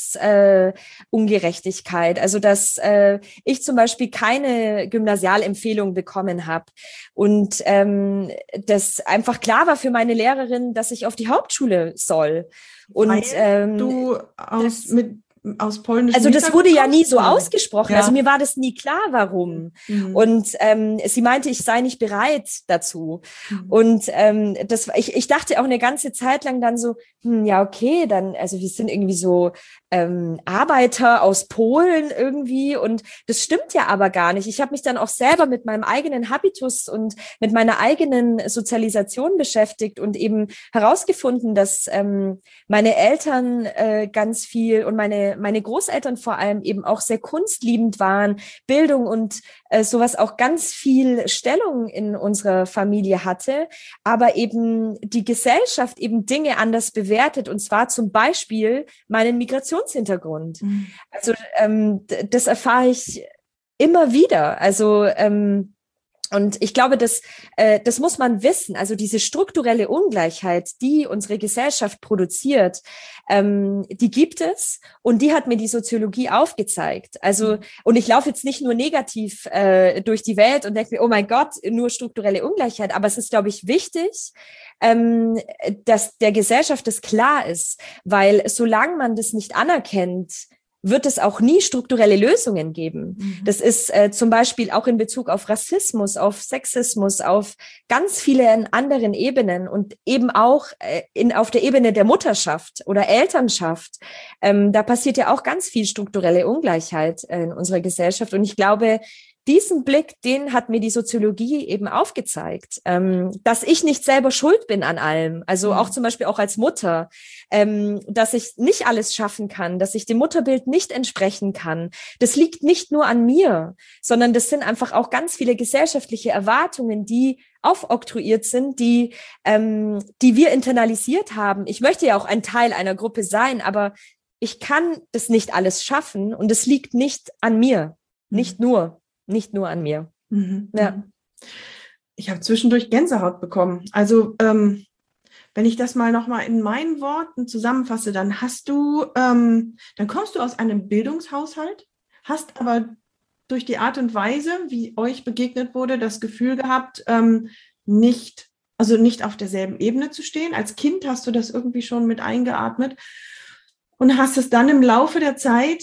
Bildungsungerechtigkeit, äh, also dass äh, ich zum Beispiel keine Gymnasialempfehlung bekommen habe und ähm, das einfach klar war für meine Lehrerin, dass ich auf die Hauptschule soll. Und Weil ähm, du aus, das, mit, aus polnischem also das wurde Hintergrund ja nie kommst, so oder? ausgesprochen. Ja. Also mir war das nie klar, warum. Mhm. Und ähm, sie meinte, ich sei nicht bereit dazu. Mhm. Und ähm, das, ich, ich dachte auch eine ganze Zeit lang dann so, hm, ja okay, dann, also wir sind irgendwie so ähm, Arbeiter aus Polen irgendwie. Und das stimmt ja aber gar nicht. Ich habe mich dann auch selber mit meinem eigenen Habitus und mit meiner eigenen Sozialisation beschäftigt und eben herausgefunden, dass ähm, meine Eltern äh, ganz viel und meine meine Großeltern vor allem eben auch sehr kunstliebend waren, Bildung und äh, sowas auch ganz viel Stellung in unserer Familie hatte, aber eben die Gesellschaft eben Dinge anders bewertet und zwar zum Beispiel meinen Migrationshintergrund. Mhm. Also ähm, das erfahre ich immer wieder. Also ähm, und ich glaube, das, äh, das muss man wissen. Also diese strukturelle Ungleichheit, die unsere Gesellschaft produziert, ähm, die gibt es und die hat mir die Soziologie aufgezeigt. Also und ich laufe jetzt nicht nur negativ äh, durch die Welt und denke mir, oh mein Gott, nur strukturelle Ungleichheit. Aber es ist, glaube ich, wichtig, ähm, dass der Gesellschaft das klar ist, weil solange man das nicht anerkennt, wird es auch nie strukturelle Lösungen geben. Mhm. Das ist äh, zum Beispiel auch in Bezug auf Rassismus, auf Sexismus, auf ganz vielen anderen Ebenen und eben auch äh, in, auf der Ebene der Mutterschaft oder Elternschaft. Ähm, da passiert ja auch ganz viel strukturelle Ungleichheit äh, in unserer Gesellschaft. Und ich glaube, diesen Blick, den hat mir die Soziologie eben aufgezeigt, ähm, dass ich nicht selber schuld bin an allem. Also auch zum Beispiel auch als Mutter, ähm, dass ich nicht alles schaffen kann, dass ich dem Mutterbild nicht entsprechen kann. Das liegt nicht nur an mir, sondern das sind einfach auch ganz viele gesellschaftliche Erwartungen, die aufoktroyiert sind, die, ähm, die wir internalisiert haben. Ich möchte ja auch ein Teil einer Gruppe sein, aber ich kann das nicht alles schaffen und es liegt nicht an mir, nicht nur. Nicht nur an mir. Mhm. Ja. Ich habe zwischendurch Gänsehaut bekommen. Also ähm, wenn ich das mal nochmal in meinen Worten zusammenfasse, dann hast du, ähm, dann kommst du aus einem Bildungshaushalt, hast aber durch die Art und Weise, wie euch begegnet wurde, das Gefühl gehabt, ähm, nicht, also nicht auf derselben Ebene zu stehen. Als Kind hast du das irgendwie schon mit eingeatmet und hast es dann im Laufe der Zeit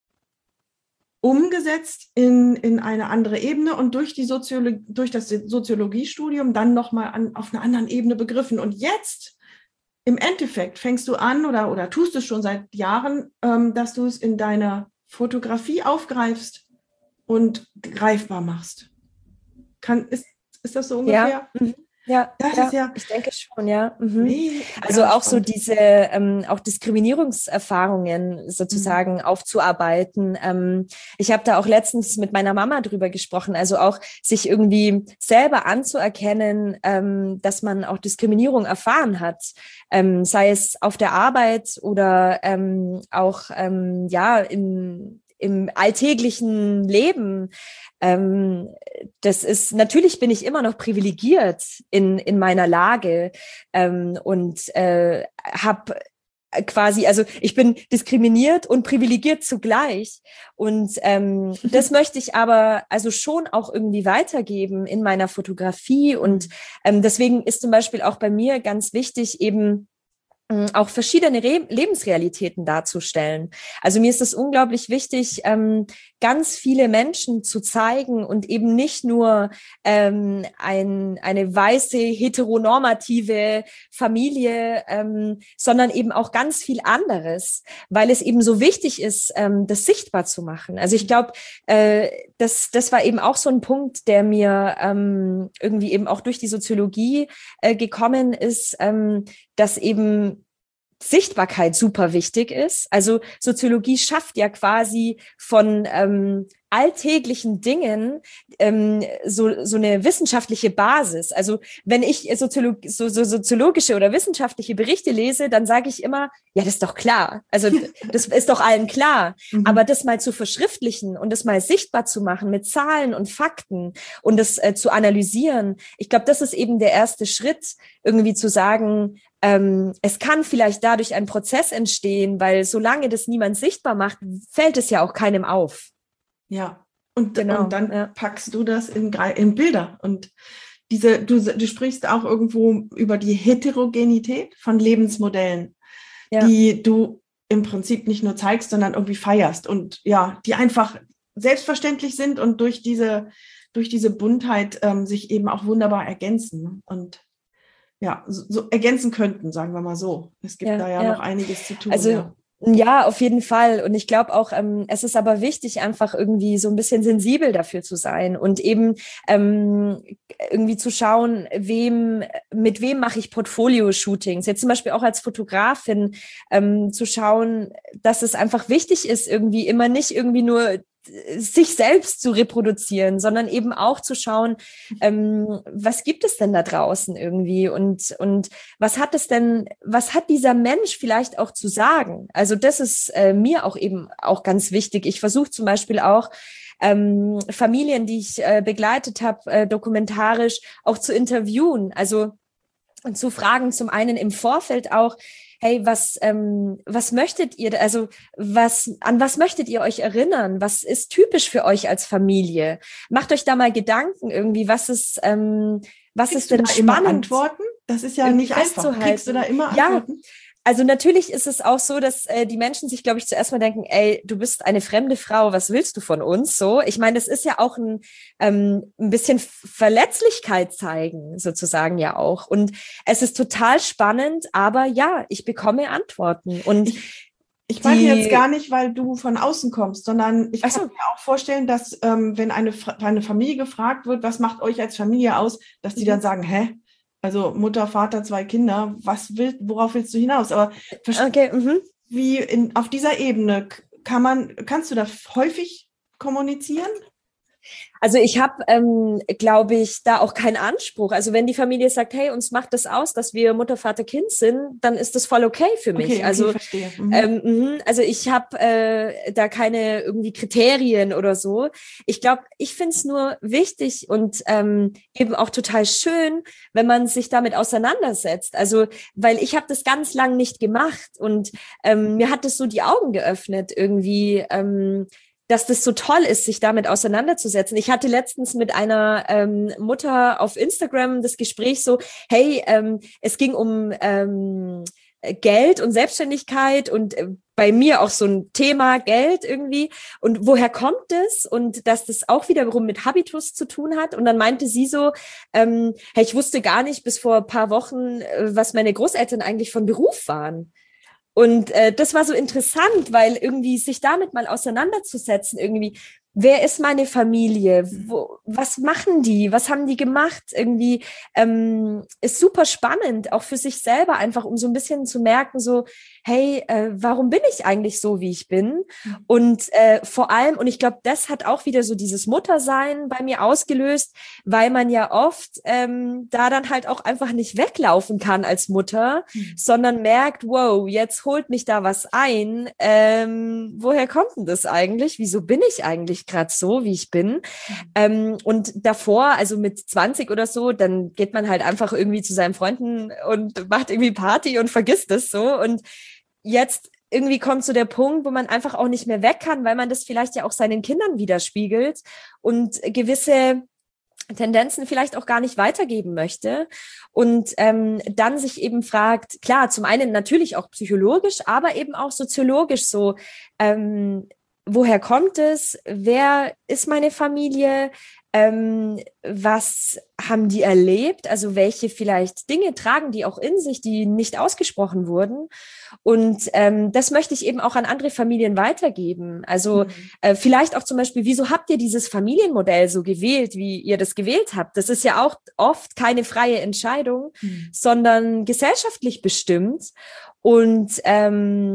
umgesetzt in, in eine andere Ebene und durch, die Soziolo- durch das Soziologiestudium dann nochmal auf einer anderen Ebene begriffen. Und jetzt, im Endeffekt, fängst du an oder, oder tust es schon seit Jahren, ähm, dass du es in deiner Fotografie aufgreifst und greifbar machst. Kann, ist, ist das so ungefähr? Ja. Mhm. Ja, das ja, ist ja, ich denke schon, ja. Mhm. mega Also auch spannend. so diese ähm, auch Diskriminierungserfahrungen sozusagen mhm. aufzuarbeiten. Ähm, ich habe da auch letztens mit meiner Mama drüber gesprochen, also auch sich irgendwie selber anzuerkennen, ähm, dass man auch Diskriminierung erfahren hat, ähm, sei es auf der Arbeit oder ähm, auch ähm, ja in im alltäglichen Leben. Ähm, das ist, natürlich bin ich immer noch privilegiert in, in meiner Lage ähm, und äh, habe quasi, also ich bin diskriminiert und privilegiert zugleich. Und ähm, das möchte ich aber also schon auch irgendwie weitergeben in meiner Fotografie. Und ähm, deswegen ist zum Beispiel auch bei mir ganz wichtig, eben auch verschiedene Re- Lebensrealitäten darzustellen. Also mir ist es unglaublich wichtig, ähm, ganz viele Menschen zu zeigen und eben nicht nur ähm, ein, eine weiße, heteronormative Familie, ähm, sondern eben auch ganz viel anderes, weil es eben so wichtig ist, ähm, das sichtbar zu machen. Also ich glaube, äh, das, das war eben auch so ein Punkt, der mir ähm, irgendwie eben auch durch die Soziologie äh, gekommen ist, ähm, dass eben Sichtbarkeit super wichtig ist. Also Soziologie schafft ja quasi von ähm, alltäglichen Dingen ähm, so, so eine wissenschaftliche Basis. Also wenn ich Soziolo- so, so soziologische oder wissenschaftliche Berichte lese, dann sage ich immer, ja, das ist doch klar. Also das ist doch allen klar. Mhm. Aber das mal zu verschriftlichen und das mal sichtbar zu machen mit Zahlen und Fakten und das äh, zu analysieren, ich glaube, das ist eben der erste Schritt, irgendwie zu sagen, ähm, es kann vielleicht dadurch ein Prozess entstehen, weil solange das niemand sichtbar macht, fällt es ja auch keinem auf. Ja, und, genau, und dann ja. packst du das in, in Bilder. Und diese, du, du sprichst auch irgendwo über die Heterogenität von Lebensmodellen, ja. die du im Prinzip nicht nur zeigst, sondern irgendwie feierst und ja, die einfach selbstverständlich sind und durch diese, durch diese Buntheit ähm, sich eben auch wunderbar ergänzen und ja, so, so ergänzen könnten, sagen wir mal so. Es gibt ja, da ja, ja noch einiges zu tun. Also ja. Ja, auf jeden Fall. Und ich glaube auch, ähm, es ist aber wichtig, einfach irgendwie so ein bisschen sensibel dafür zu sein und eben ähm, irgendwie zu schauen, wem, mit wem mache ich Portfolio-Shootings. Jetzt zum Beispiel auch als Fotografin ähm, zu schauen, dass es einfach wichtig ist, irgendwie immer nicht irgendwie nur sich selbst zu reproduzieren, sondern eben auch zu schauen, ähm, was gibt es denn da draußen irgendwie und und was hat es denn, was hat dieser Mensch vielleicht auch zu sagen? Also das ist äh, mir auch eben auch ganz wichtig. Ich versuche zum Beispiel auch ähm, Familien, die ich äh, begleitet habe, äh, dokumentarisch auch zu interviewen, also und zu fragen, zum einen im Vorfeld auch, hey, was, ähm, was möchtet ihr, also was, an was möchtet ihr euch erinnern? Was ist typisch für euch als Familie? Macht euch da mal Gedanken irgendwie, was ist, ähm, was Kriegst ist denn du da spannend? Immer Antworten? Das ist ja nicht einfach. Kriegst du da immer Antworten? Ja. Also natürlich ist es auch so, dass äh, die Menschen sich, glaube ich, zuerst mal denken, ey, du bist eine fremde Frau, was willst du von uns? So, ich meine, das ist ja auch ein, ähm, ein bisschen Verletzlichkeit zeigen, sozusagen ja auch. Und es ist total spannend, aber ja, ich bekomme Antworten. Und ich, ich meine jetzt gar nicht, weil du von außen kommst, sondern ich kann so. mir auch vorstellen, dass ähm, wenn eine, eine Familie gefragt wird, was macht euch als Familie aus, dass die mhm. dann sagen, hä? Also Mutter, Vater, zwei Kinder, was will, worauf willst du hinaus? Aber okay, mhm. wie in, auf dieser Ebene kann man, kannst du da häufig kommunizieren? Also ich habe, ähm, glaube ich, da auch keinen Anspruch. Also wenn die Familie sagt, hey, uns macht das aus, dass wir Mutter, Vater, Kind sind, dann ist das voll okay für mich. Okay, okay, also, verstehe. Mhm. Ähm, also ich habe äh, da keine irgendwie Kriterien oder so. Ich glaube, ich finde es nur wichtig und ähm, eben auch total schön, wenn man sich damit auseinandersetzt. Also weil ich habe das ganz lang nicht gemacht und ähm, mir hat das so die Augen geöffnet irgendwie, ähm, dass das so toll ist, sich damit auseinanderzusetzen. Ich hatte letztens mit einer ähm, Mutter auf Instagram das Gespräch so, hey, ähm, es ging um ähm, Geld und Selbstständigkeit und äh, bei mir auch so ein Thema Geld irgendwie und woher kommt es und dass das auch wiederum mit Habitus zu tun hat und dann meinte sie so, ähm, hey, ich wusste gar nicht bis vor ein paar Wochen, äh, was meine Großeltern eigentlich von Beruf waren. Und äh, das war so interessant, weil irgendwie sich damit mal auseinanderzusetzen, irgendwie, wer ist meine Familie? Wo, was machen die? Was haben die gemacht? Irgendwie ähm, ist super spannend, auch für sich selber einfach, um so ein bisschen zu merken, so, hey, äh, warum bin ich eigentlich so, wie ich bin? Und äh, vor allem, und ich glaube, das hat auch wieder so dieses Muttersein bei mir ausgelöst, weil man ja oft ähm, da dann halt auch einfach nicht weglaufen kann als Mutter, mhm. sondern merkt, wow, jetzt holt mich da was ein. Ähm, woher kommt denn das eigentlich? Wieso bin ich eigentlich gerade so, wie ich bin? Mhm. Ähm, und davor, also mit zwanzig oder so, dann geht man halt einfach irgendwie zu seinen Freunden und macht irgendwie Party und vergisst es so. Und jetzt irgendwie kommt so der Punkt, wo man einfach auch nicht mehr weg kann, weil man das vielleicht ja auch seinen Kindern widerspiegelt und gewisse Tendenzen vielleicht auch gar nicht weitergeben möchte und ähm, dann sich eben fragt, klar, zum einen natürlich auch psychologisch, aber eben auch soziologisch so, ähm, woher kommt es? Wer ist meine Familie? Ähm, was haben die erlebt? Also welche vielleicht Dinge tragen die auch in sich, die nicht ausgesprochen wurden? Und ähm, das möchte ich eben auch an andere Familien weitergeben. Also mhm. äh, vielleicht auch zum Beispiel, wieso habt ihr dieses Familienmodell so gewählt, wie ihr das gewählt habt? Das ist ja auch oft keine freie Entscheidung, mhm. sondern gesellschaftlich bestimmt. Und ähm,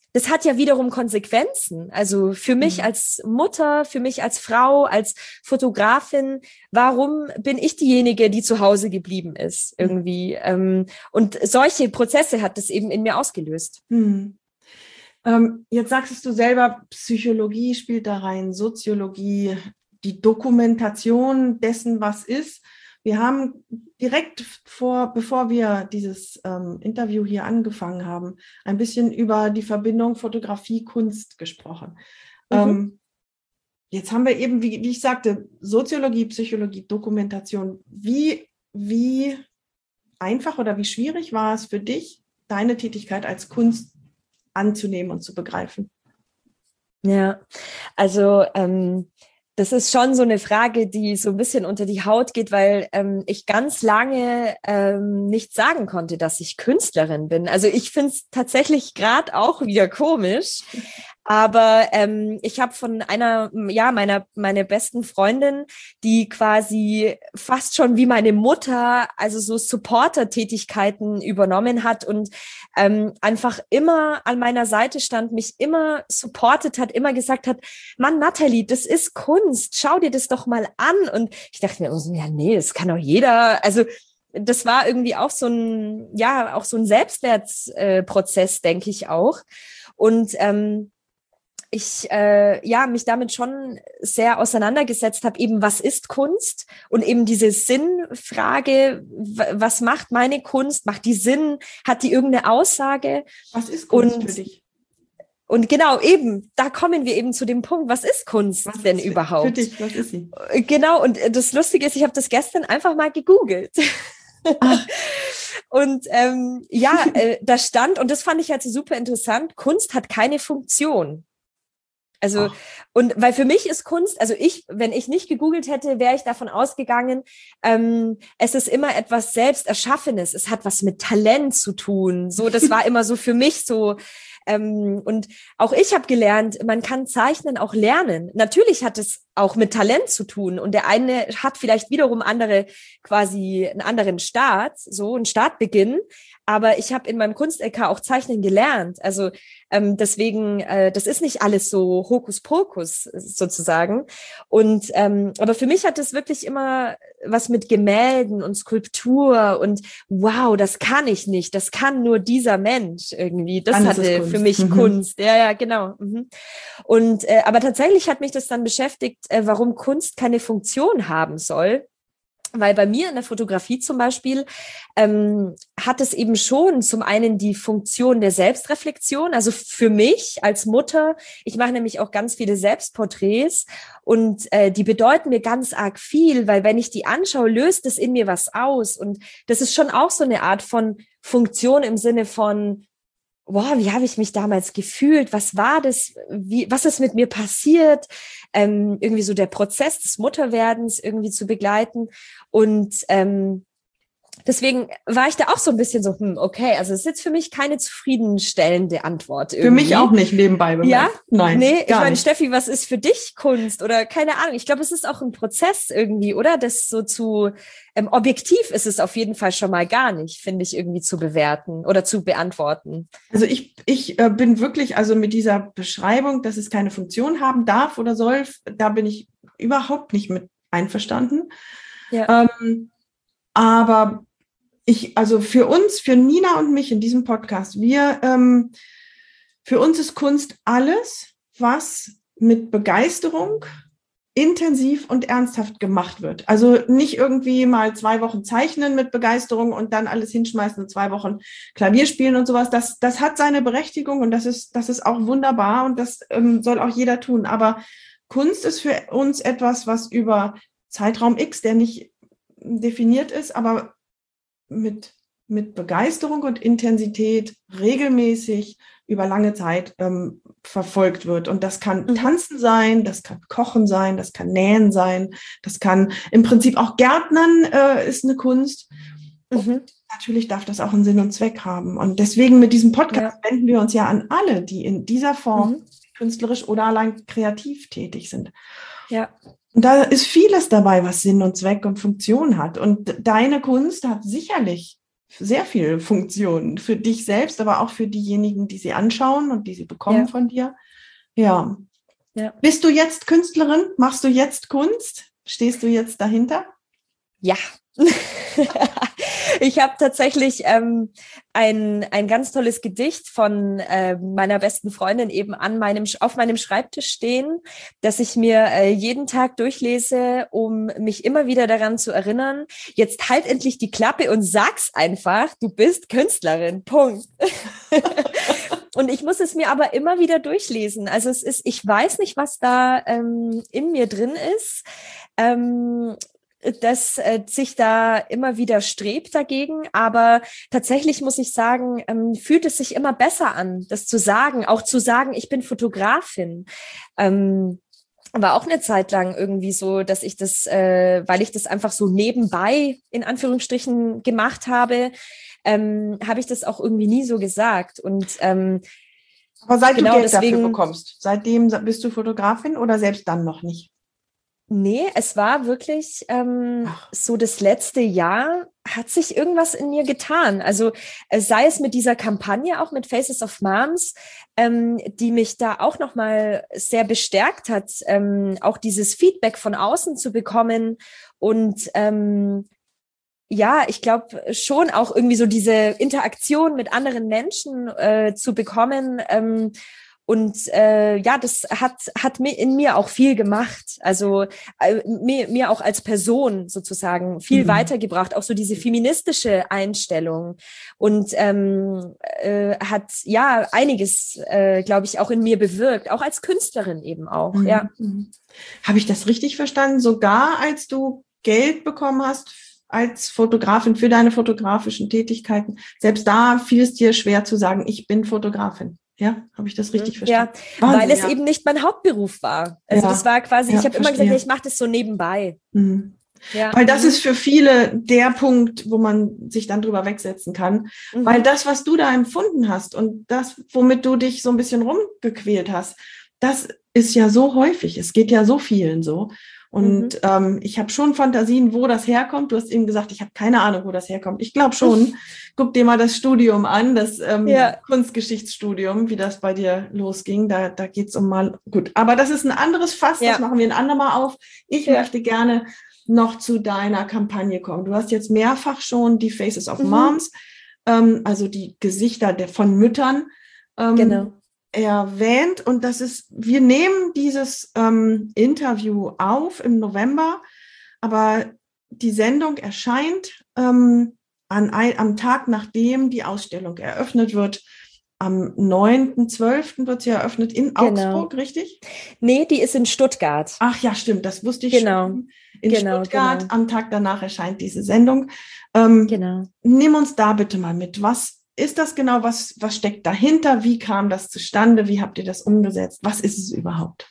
das hat ja wiederum Konsequenzen. Also für mich mhm. als Mutter, für mich als Frau, als Fotografin, warum bin ich diejenige, die zu Hause geblieben ist irgendwie? Mhm. Ähm, und solche Prozesse hat das eben in mir ausgelöst. Mhm. Ähm, jetzt sagst du selber, Psychologie spielt da rein, Soziologie, die Dokumentation dessen, was ist. Wir haben direkt vor, bevor wir dieses ähm, Interview hier angefangen haben, ein bisschen über die Verbindung Fotografie, Kunst gesprochen. Mhm. Ähm, jetzt haben wir eben, wie, wie ich sagte, Soziologie, Psychologie, Dokumentation. Wie, wie einfach oder wie schwierig war es für dich, deine Tätigkeit als Kunst anzunehmen und zu begreifen? Ja, also ähm, das ist schon so eine Frage, die so ein bisschen unter die Haut geht, weil ähm, ich ganz lange ähm, nicht sagen konnte, dass ich Künstlerin bin. Also ich finde es tatsächlich gerade auch wieder komisch. Aber ähm, ich habe von einer, ja, meiner, meiner besten Freundin, die quasi fast schon wie meine Mutter, also so Supporter-Tätigkeiten übernommen hat und ähm, einfach immer an meiner Seite stand, mich immer supportet hat, immer gesagt hat, Mann, Nathalie, das ist Kunst, schau dir das doch mal an. Und ich dachte mir, ja, nee, das kann doch jeder, also das war irgendwie auch so ein, ja, auch so ein Selbstwertprozess, äh, denke ich auch. Und ähm, ich äh, ja mich damit schon sehr auseinandergesetzt habe, eben was ist Kunst und eben diese Sinnfrage, w- was macht meine Kunst, macht die Sinn, hat die irgendeine Aussage? Was ist Kunst und, für dich? Und genau eben, da kommen wir eben zu dem Punkt, was ist Kunst was denn ist überhaupt? Für dich, was ist sie? Genau, und das Lustige ist, ich habe das gestern einfach mal gegoogelt. Ach. Und ähm, ja, äh, da stand, und das fand ich halt so super interessant, Kunst hat keine Funktion. Also, oh. Und weil für mich ist Kunst, also ich, wenn ich nicht gegoogelt hätte, wäre ich davon ausgegangen, ähm, es ist immer etwas Selbsterschaffenes, es hat was mit Talent zu tun. So, das war immer so für mich so. Ähm, und auch ich habe gelernt, man kann Zeichnen auch lernen. Natürlich hat es auch mit Talent zu tun. Und der eine hat vielleicht wiederum andere, quasi einen anderen Start, so einen Startbeginn. Aber ich habe in meinem Kunst-L K auch Zeichnen gelernt. Also ähm, deswegen, äh, das ist nicht alles so Hokuspokus sozusagen. Und ähm, aber für mich hat es wirklich immer was mit Gemälden und Skulptur und wow, das kann ich nicht, das kann nur dieser Mensch irgendwie. Das Dann hatte für mich mhm. Kunst. Ja, ja, genau. Mhm. Und äh, aber tatsächlich hat mich das dann beschäftigt, äh, warum Kunst keine Funktion haben soll. Weil bei mir in der Fotografie zum Beispiel ähm, hat es eben schon zum einen die Funktion der Selbstreflexion, also für mich als Mutter, ich mache nämlich auch ganz viele Selbstporträts und äh, die bedeuten mir ganz arg viel, weil wenn ich die anschaue, löst es in mir was aus und das ist schon auch so eine Art von Funktion im Sinne von wow, wie habe ich mich damals gefühlt? Was war das? Wie, was ist mit mir passiert? Ähm, irgendwie so der Prozess des Mutterwerdens irgendwie zu begleiten. Und ähm, deswegen war ich da auch so ein bisschen so, hm, okay, also es ist jetzt für mich keine zufriedenstellende Antwort irgendwie. Für mich auch nicht nebenbei bemerkt. Ja? Nein, nee, ich meine, nicht. Steffi, was ist für dich Kunst? Oder keine Ahnung, ich glaube, es ist auch ein Prozess irgendwie, oder? Das so zu, ähm, objektiv ist es auf jeden Fall schon mal gar nicht, finde ich, irgendwie zu bewerten oder zu beantworten. Also ich, ich äh, bin wirklich, also mit dieser Beschreibung, dass es keine Funktion haben darf oder soll, da bin ich überhaupt nicht mit einverstanden. Ja. Ähm, aber ich, also für uns, für Nina und mich in diesem Podcast, wir, ähm, für uns ist Kunst alles, was mit Begeisterung intensiv und ernsthaft gemacht wird. Also nicht irgendwie mal zwei Wochen zeichnen mit Begeisterung und dann alles hinschmeißen und zwei Wochen Klavier spielen und sowas. Das, das hat seine Berechtigung und das ist, das ist auch wunderbar und das ähm, soll auch jeder tun. Aber Kunst ist für uns etwas, was über Zeitraum X, der nicht definiert ist, aber mit, mit Begeisterung und Intensität regelmäßig über lange Zeit ähm, verfolgt wird. Und das kann mhm. Tanzen sein, das kann Kochen sein, das kann Nähen sein, das kann im Prinzip auch Gärtnern äh, ist eine Kunst. Mhm. Und natürlich darf das auch einen Sinn und Zweck haben. Und deswegen mit diesem Podcast ja. wenden wir uns ja an alle, die in dieser Form mhm. künstlerisch oder allein kreativ tätig sind. Ja. Und da ist vieles dabei, was Sinn und Zweck und Funktion hat. Und deine Kunst hat sicherlich sehr viele Funktionen für dich selbst, aber auch für diejenigen, die sie anschauen und die sie bekommen Ja. von dir. Ja. Ja. Bist du jetzt Künstlerin? Machst du jetzt Kunst? Stehst du jetzt dahinter? Ja. Ich habe tatsächlich ähm, ein, ein ganz tolles Gedicht von äh, meiner besten Freundin eben an meinem, auf meinem Schreibtisch stehen, das ich mir äh, jeden Tag durchlese, um mich immer wieder daran zu erinnern, jetzt halt endlich die Klappe und sag's einfach, du bist Künstlerin, Punkt. Und ich muss es mir aber immer wieder durchlesen. Also es ist, ich weiß nicht, was da ähm, in mir drin ist. Ähm, das äh, sich da immer wieder strebt dagegen. Aber tatsächlich muss ich sagen, ähm, fühlt es sich immer besser an, das zu sagen, auch zu sagen, ich bin Fotografin. Ähm, war auch eine Zeit lang irgendwie so, dass ich das, äh, weil ich das einfach so nebenbei in Anführungsstrichen gemacht habe, ähm, habe ich das auch irgendwie nie so gesagt. Und ähm, aber seit genau du Geld deswegen, dafür bekommst, seitdem bist du Fotografin oder selbst dann noch nicht? Nee, es war wirklich ähm, so das letzte Jahr hat sich irgendwas in mir getan. Also äh, sei es mit dieser Kampagne, auch mit Faces of Moms, ähm, die mich da auch nochmal sehr bestärkt hat, ähm, auch dieses Feedback von außen zu bekommen und ähm, ja, ich glaube schon auch irgendwie so diese Interaktion mit anderen Menschen äh, zu bekommen. Ähm, und äh, ja, das hat hat mir in mir auch viel gemacht. Also äh, mir mir auch als Person sozusagen viel Mhm. weitergebracht. Auch so diese feministische Einstellung und ähm, äh, hat ja einiges, äh, glaube ich, auch in mir bewirkt. Auch als Künstlerin eben auch. Mhm. Ja. Habe ich das richtig verstanden? Sogar als du Geld bekommen hast als Fotografin für deine fotografischen Tätigkeiten, selbst da fiel es dir schwer zu sagen, ich bin Fotografin. Ja, habe ich das richtig verstanden? Ja, Wahnsinn, weil es ja. eben nicht mein Hauptberuf war. Also Ja, das war quasi, ja, ich habe immer verstehe. gesagt, ja, ich mache das so nebenbei. Mhm. Ja. Weil das Mhm. ist für viele der Punkt, wo man sich dann drüber wegsetzen kann. Mhm. Weil das, was du da empfunden hast und das, womit du dich so ein bisschen rumgequält hast, das ist ja so häufig. Es geht ja so vielen so. Und mhm. ähm, ich habe schon Fantasien, wo das herkommt. Du hast eben gesagt, ich habe keine Ahnung, wo das herkommt. Ich glaube schon. Guck dir mal das Studium an, das ähm, ja. Kunstgeschichtsstudium, wie das bei dir losging. Da, da geht es um mal, gut. Aber das ist ein anderes Fass, ja. Das machen wir ein andermal auf. Ich ja. möchte gerne noch zu deiner Kampagne kommen. Du hast jetzt mehrfach schon die Faces of mhm. Moms, ähm, also die Gesichter der, von Müttern, ähm, genau. erwähnt. Und das ist, wir nehmen dieses ähm, Interview auf im November, aber die Sendung erscheint ähm, an ein, am Tag, nachdem die Ausstellung eröffnet wird. Am neunten zwölften wird sie eröffnet in genau. Augsburg, richtig? Nee, die ist in Stuttgart. Ach ja, stimmt, das wusste ich genau. schon. In genau, Stuttgart, genau. am Tag danach erscheint diese Sendung. Ähm, genau. Nimm uns da bitte mal mit. Was ist das genau? Was, was steckt dahinter? Wie kam das zustande? Wie habt ihr das umgesetzt? Was ist es überhaupt?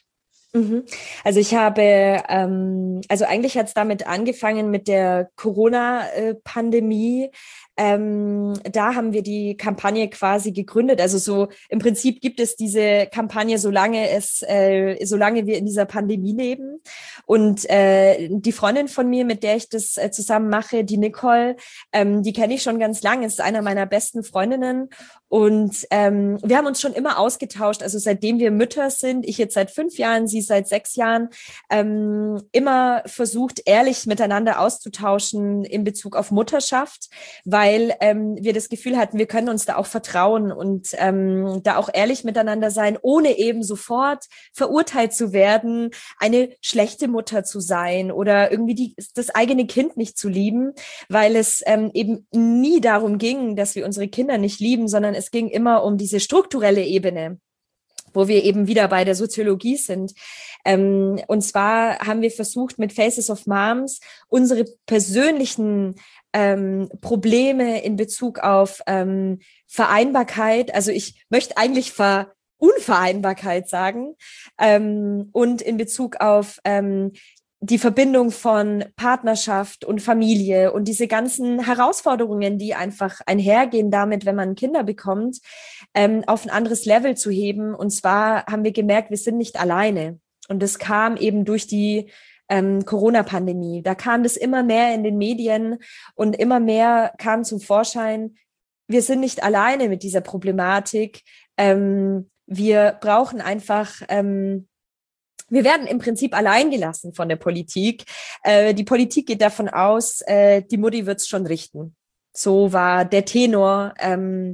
Also ich habe, ähm, also eigentlich hat es damit angefangen mit der Corona-Pandemie. Ähm, da haben wir die Kampagne quasi gegründet. Also so im Prinzip gibt es diese Kampagne, solange es, äh, solange wir in dieser Pandemie leben. Und äh, die Freundin von mir, mit der ich das äh, zusammen mache, die Nicole, ähm, die kenne ich schon ganz lange, ist einer meiner besten Freundinnen. Und ähm, wir haben uns schon immer ausgetauscht. Also seitdem wir Mütter sind, ich jetzt seit fünf Jahren, sie seit sechs Jahren, ähm, immer versucht, ehrlich miteinander auszutauschen in Bezug auf Mutterschaft, weil ähm, wir das Gefühl hatten, wir können uns da auch vertrauen und ähm, da auch ehrlich miteinander sein, ohne eben sofort verurteilt zu werden, eine schlechte Mutter zu sein oder irgendwie die, das eigene Kind nicht zu lieben, weil es ähm, eben nie darum ging, dass wir unsere Kinder nicht lieben, sondern es ging immer um diese strukturelle Ebene, wo wir eben wieder bei der Soziologie sind. Ähm, und zwar haben wir versucht, mit Faces of Moms unsere persönlichen ähm, Probleme in Bezug auf ähm, Vereinbarkeit, also ich möchte eigentlich ver Unvereinbarkeit sagen, ähm, und in Bezug auf ähm, die Verbindung von Partnerschaft und Familie und diese ganzen Herausforderungen, die einfach einhergehen damit, wenn man Kinder bekommt, ähm, auf ein anderes Level zu heben. Und zwar haben wir gemerkt, wir sind nicht alleine. Und das kam eben durch die ähm, Corona-Pandemie. Da kam das immer mehr in den Medien und immer mehr kam zum Vorschein, wir sind nicht alleine mit dieser Problematik. Ähm, wir brauchen einfach, ähm, wir werden im Prinzip allein gelassen von der Politik. Äh, die Politik geht davon aus, äh, die Mutti wird's schon richten. So war der Tenor ähm,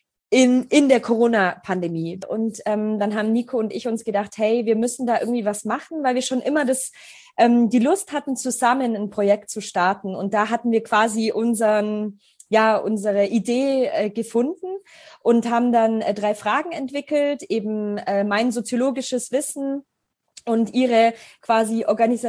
in, in der Corona-Pandemie. Und ähm, dann haben Nico und ich uns gedacht, hey, wir müssen da irgendwie was machen, weil wir schon immer das, ähm, die Lust hatten, zusammen ein Projekt zu starten. Und da hatten wir quasi unseren, ja, unsere Idee äh, gefunden und haben dann äh, drei Fragen entwickelt, eben äh, mein soziologisches Wissen und ihre quasi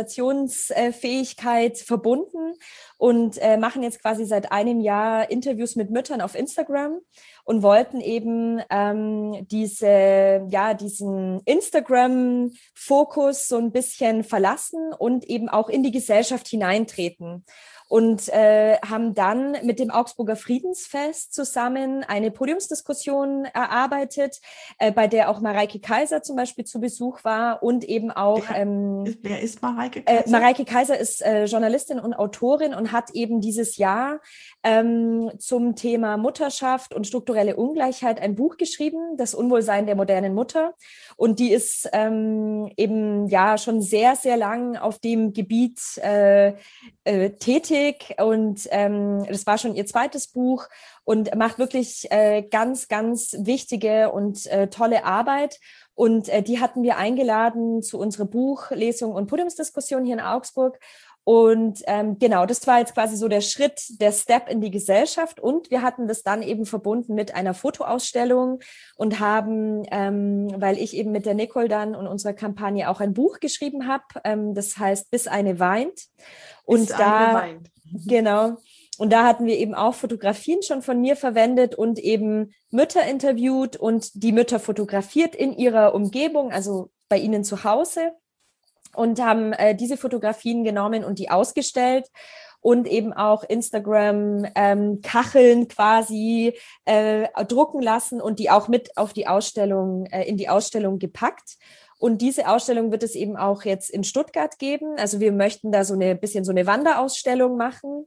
Organisationsfähigkeit verbunden und äh, machen jetzt quasi seit einem Jahr Interviews mit Müttern auf Instagram und wollten eben ähm, diese, ja, diesen Instagram-Fokus so ein bisschen verlassen und eben auch in die Gesellschaft hineintreten. Und äh, haben dann mit dem Augsburger Friedensfest zusammen eine Podiumsdiskussion erarbeitet, äh, bei der auch Mareike Kaiser zum Beispiel zu Besuch war und eben auch... Wer, ähm, wer ist Mareike Kaiser? Äh, Mareike Kaiser ist äh, Journalistin und Autorin und hat eben dieses Jahr ähm, zum Thema Mutterschaft und strukturelle Ungleichheit ein Buch geschrieben, Das Unwohlsein der modernen Mutter. Und die ist ähm, eben ja schon sehr, sehr lang auf dem Gebiet äh, äh, tätig. Und ähm, das war schon ihr zweites Buch und macht wirklich äh, ganz, ganz wichtige und äh, tolle Arbeit. Und äh, die hatten wir eingeladen zu unserer Buchlesung und Podiumsdiskussion hier in Augsburg. Und ähm, genau, das war jetzt quasi so der Schritt, der Step in die Gesellschaft. Und wir hatten das dann eben verbunden mit einer Fotoausstellung und haben, ähm, weil ich eben mit der Nicole dann und unserer Kampagne auch ein Buch geschrieben habe, ähm, das heißt Bis eine weint. Und Bis da, eine weint. genau. Und da hatten wir eben auch Fotografien schon von mir verwendet und eben Mütter interviewt und die Mütter fotografiert in ihrer Umgebung, also bei ihnen zu Hause. Und haben äh, diese Fotografien genommen und die ausgestellt und eben auch Instagram ähm, Kacheln quasi äh, drucken lassen und die auch mit auf die Ausstellung, äh, in die Ausstellung gepackt. Und diese Ausstellung wird es eben auch jetzt in Stuttgart geben. Also wir möchten da so eine bisschen so eine Wanderausstellung machen.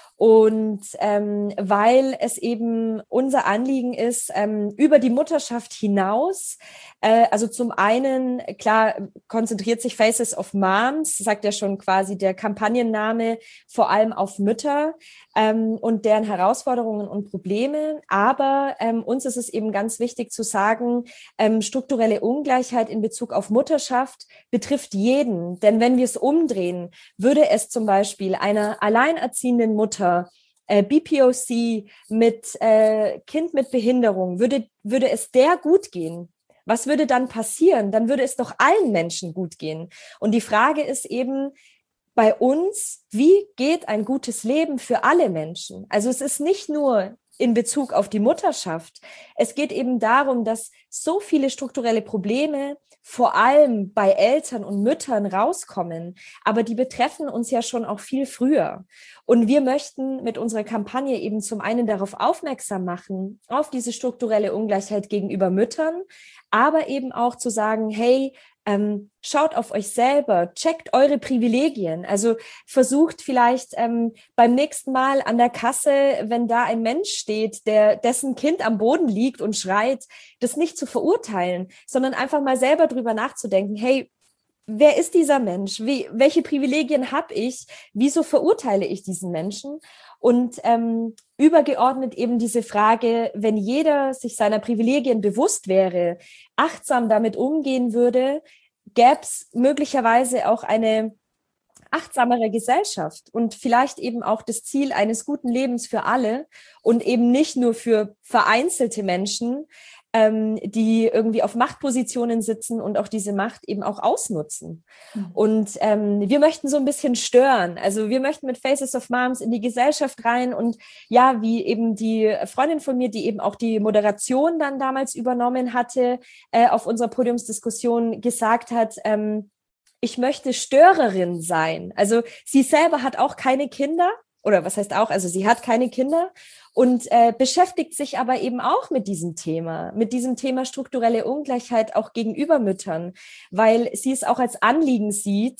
Und ähm, weil es eben unser Anliegen ist, ähm, über die Mutterschaft hinaus, äh, also zum einen, klar, konzentriert sich Faces of Moms, sagt ja schon quasi der Kampagnenname, vor allem auf Mütter ähm, und deren Herausforderungen und Probleme. Aber ähm, uns ist es eben ganz wichtig zu sagen, ähm, strukturelle Ungleichheit in Bezug auf Mutterschaft betrifft jeden. Denn wenn wir es umdrehen, würde es zum Beispiel einer alleinerziehenden Mutter Äh, B P O C mit äh, Kind mit Behinderung, würde, würde es der gut gehen? Was würde dann passieren? Dann würde es doch allen Menschen gut gehen. Und die Frage ist eben bei uns, wie geht ein gutes Leben für alle Menschen? Also es ist nicht nur in Bezug auf die Mutterschaft. Es geht eben darum, dass so viele strukturelle Probleme vor allem bei Eltern und Müttern rauskommen, aber die betreffen uns ja schon auch viel früher. Und wir möchten mit unserer Kampagne eben zum einen darauf aufmerksam machen, auf diese strukturelle Ungleichheit gegenüber Müttern, aber eben auch zu sagen, hey, ähm, schaut auf euch selber, checkt eure Privilegien. Also versucht vielleicht ähm, beim nächsten Mal an der Kasse, wenn da ein Mensch steht, der dessen Kind am Boden liegt und schreit, das nicht zu verurteilen, sondern einfach mal selber drüber nachzudenken, hey, wer ist dieser Mensch? Wie, welche Privilegien habe ich? Wieso verurteile ich diesen Menschen? Und ähm, übergeordnet eben diese Frage, wenn jeder sich seiner Privilegien bewusst wäre, achtsam damit umgehen würde, gäbe es möglicherweise auch eine achtsamere Gesellschaft und vielleicht eben auch das Ziel eines guten Lebens für alle und eben nicht nur für vereinzelte Menschen, ähm, die irgendwie auf Machtpositionen sitzen und auch diese Macht eben auch ausnutzen. Mhm. Und ähm, wir möchten so ein bisschen stören. Also wir möchten mit Faces of Moms in die Gesellschaft rein und ja, wie eben die Freundin von mir, die eben auch die Moderation dann damals übernommen hatte, äh, auf unserer Podiumsdiskussion gesagt hat, ähm, ich möchte Störerin sein. Also sie selber hat auch keine Kinder, oder was heißt auch, also sie hat keine Kinder und äh, beschäftigt sich aber eben auch mit diesem Thema, mit diesem Thema strukturelle Ungleichheit auch gegenüber Müttern, weil sie es auch als Anliegen sieht,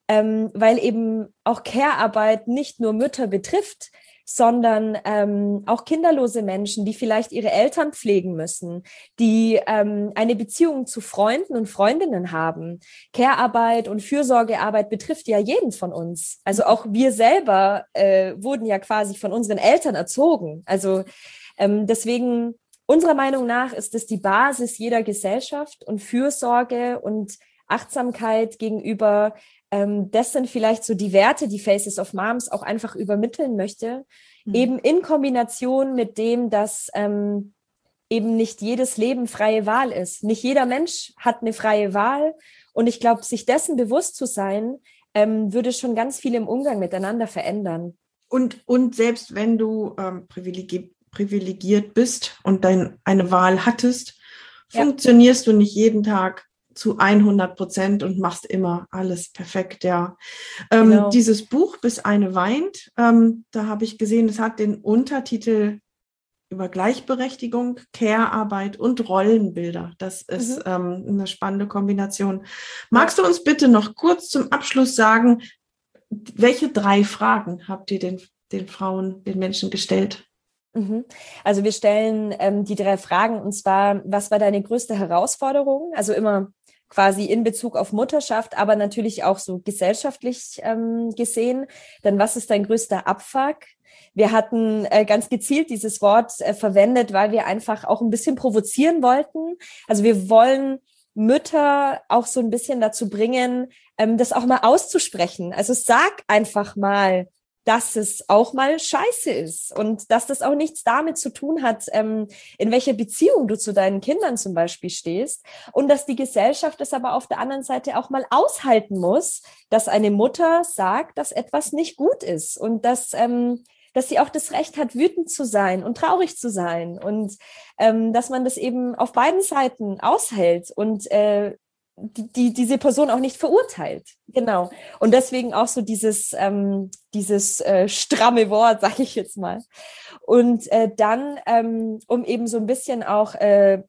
ähm, weil eben auch Care-Arbeit nicht nur Mütter betrifft, sondern ähm, auch kinderlose Menschen, die vielleicht ihre Eltern pflegen müssen, die ähm, eine Beziehung zu Freunden und Freundinnen haben. Care-Arbeit und Fürsorgearbeit betrifft ja jeden von uns. Also auch wir selber äh, wurden ja quasi von unseren Eltern erzogen. Also ähm, deswegen, unserer Meinung nach, ist es die Basis jeder Gesellschaft und Fürsorge und Achtsamkeit gegenüber Ähm, das sind vielleicht so die Werte, die Faces of Moms auch einfach übermitteln möchte, mhm. eben in Kombination mit dem, dass ähm, eben nicht jedes Leben freie Wahl ist. Nicht jeder Mensch hat eine freie Wahl und ich glaube, sich dessen bewusst zu sein, ähm, würde schon ganz viel im Umgang miteinander verändern. Und, und selbst wenn du ähm, privilegi- privilegiert bist und dein, eine Wahl hattest, ja. funktionierst du nicht jeden Tag zu hundert Prozent und machst immer alles perfekt, ja. Ähm, genau. Dieses Buch Bis eine weint, ähm, da habe ich gesehen, es hat den Untertitel über Gleichberechtigung, Care-Arbeit und Rollenbilder. Das ist mhm. ähm, eine spannende Kombination. Magst ja. du uns bitte noch kurz zum Abschluss sagen, welche drei Fragen habt ihr den, den Frauen, den Menschen gestellt? Also wir stellen ähm, die drei Fragen, und zwar, was war deine größte Herausforderung? Also immer quasi in Bezug auf Mutterschaft, aber natürlich auch so gesellschaftlich ähm, gesehen. Dann, was ist dein größter Abfuck? Wir hatten äh, ganz gezielt dieses Wort äh, verwendet, weil wir einfach auch ein bisschen provozieren wollten. Also wir wollen Mütter auch so ein bisschen dazu bringen, ähm, das auch mal auszusprechen. Also sag einfach mal, dass es auch mal scheiße ist und dass das auch nichts damit zu tun hat, ähm, in welcher Beziehung du zu deinen Kindern zum Beispiel stehst und dass die Gesellschaft es aber auf der anderen Seite auch mal aushalten muss, dass eine Mutter sagt, dass etwas nicht gut ist und dass, ähm, dass sie auch das Recht hat, wütend zu sein und traurig zu sein und ähm, dass man das eben auf beiden Seiten aushält und äh, Die, die diese Person auch nicht verurteilt. Genau. Und deswegen auch so dieses, ähm, dieses äh, stramme Wort, sage ich jetzt mal. Und äh, dann, ähm, um eben so ein bisschen auch äh,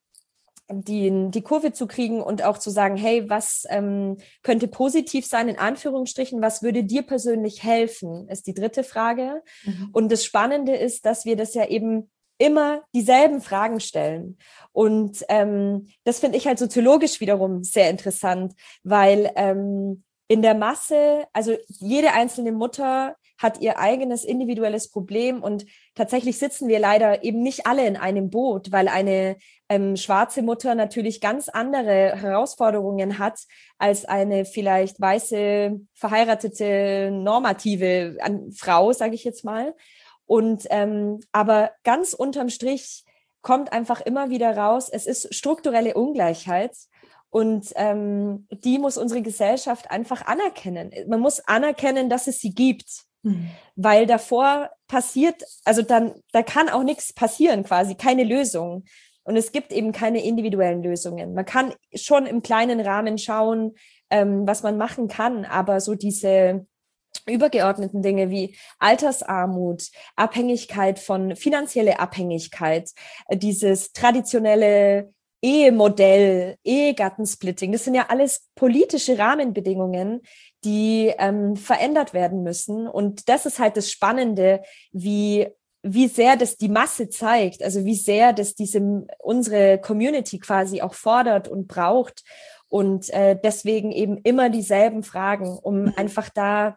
die, die Kurve zu kriegen und auch zu sagen, hey, was ähm, könnte positiv sein, in Anführungsstrichen, was würde dir persönlich helfen, ist die dritte Frage. Mhm. Und das Spannende ist, dass wir das ja eben immer dieselben Fragen stellen. Und ähm, das finde ich halt soziologisch wiederum sehr interessant, weil ähm, in der Masse, also jede einzelne Mutter hat ihr eigenes individuelles Problem und tatsächlich sitzen wir leider eben nicht alle in einem Boot, weil eine ähm, schwarze Mutter natürlich ganz andere Herausforderungen hat als eine vielleicht weiße, verheiratete, normative Frau, sage ich jetzt mal. Und ähm, aber ganz unterm Strich kommt einfach immer wieder raus, es ist strukturelle Ungleichheit und ähm, die muss unsere Gesellschaft einfach anerkennen. Man muss anerkennen, dass es sie gibt, mhm. weil davor passiert, also dann, da kann auch nichts passieren quasi, keine Lösung. Und es gibt eben keine individuellen Lösungen. Man kann schon im kleinen Rahmen schauen, ähm, was man machen kann, aber so diese übergeordneten Dinge wie Altersarmut, Abhängigkeit von finanzielle Abhängigkeit, dieses traditionelle Ehemodell, Ehegattensplitting, das sind ja alles politische Rahmenbedingungen, die ähm, verändert werden müssen. Und das ist halt das Spannende, wie wie sehr das die Masse zeigt, also wie sehr das diese unsere Community quasi auch fordert und braucht. Und äh, deswegen eben immer dieselben Fragen, um mhm. einfach da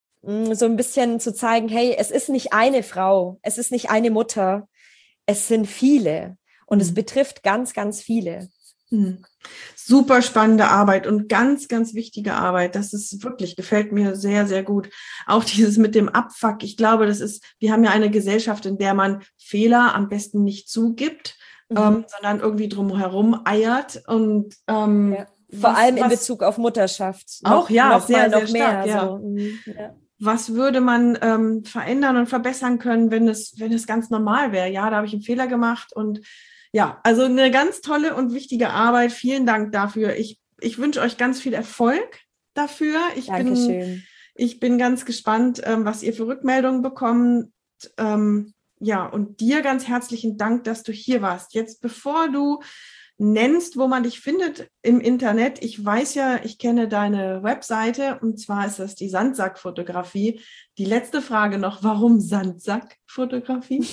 so ein bisschen zu zeigen, hey, es ist nicht eine Frau, es ist nicht eine Mutter, es sind viele und mhm. es betrifft ganz, ganz viele. Mhm. Super spannende Arbeit und ganz, ganz wichtige Arbeit. Das ist wirklich, gefällt mir sehr, sehr gut. Auch dieses mit dem Abfuck. Ich glaube, das ist, wir haben ja eine Gesellschaft, in der man Fehler am besten nicht zugibt, mhm. ähm, sondern irgendwie drumherum eiert und ähm, ja. Vor was, allem in was, Bezug auf Mutterschaft. Auch, noch, ja, noch sehr, mal, sehr noch stark, mehr. ja. So. Mhm. ja. Was würde man ähm, verändern und verbessern können, wenn es, wenn es ganz normal wäre? Ja, da habe ich einen Fehler gemacht und ja, also eine ganz tolle und wichtige Arbeit. Vielen Dank dafür. Ich, ich wünsche euch ganz viel Erfolg dafür. Ich Dankeschön. bin, ich bin ganz gespannt, ähm, was ihr für Rückmeldungen bekommt. Ähm, ja, und dir ganz herzlichen Dank, dass du hier warst. Jetzt, bevor du nennst, wo man dich findet im Internet. Ich weiß ja, ich kenne deine Webseite und zwar ist das die Sandsackfotografie. Die letzte Frage noch, warum Sandsackfotografie?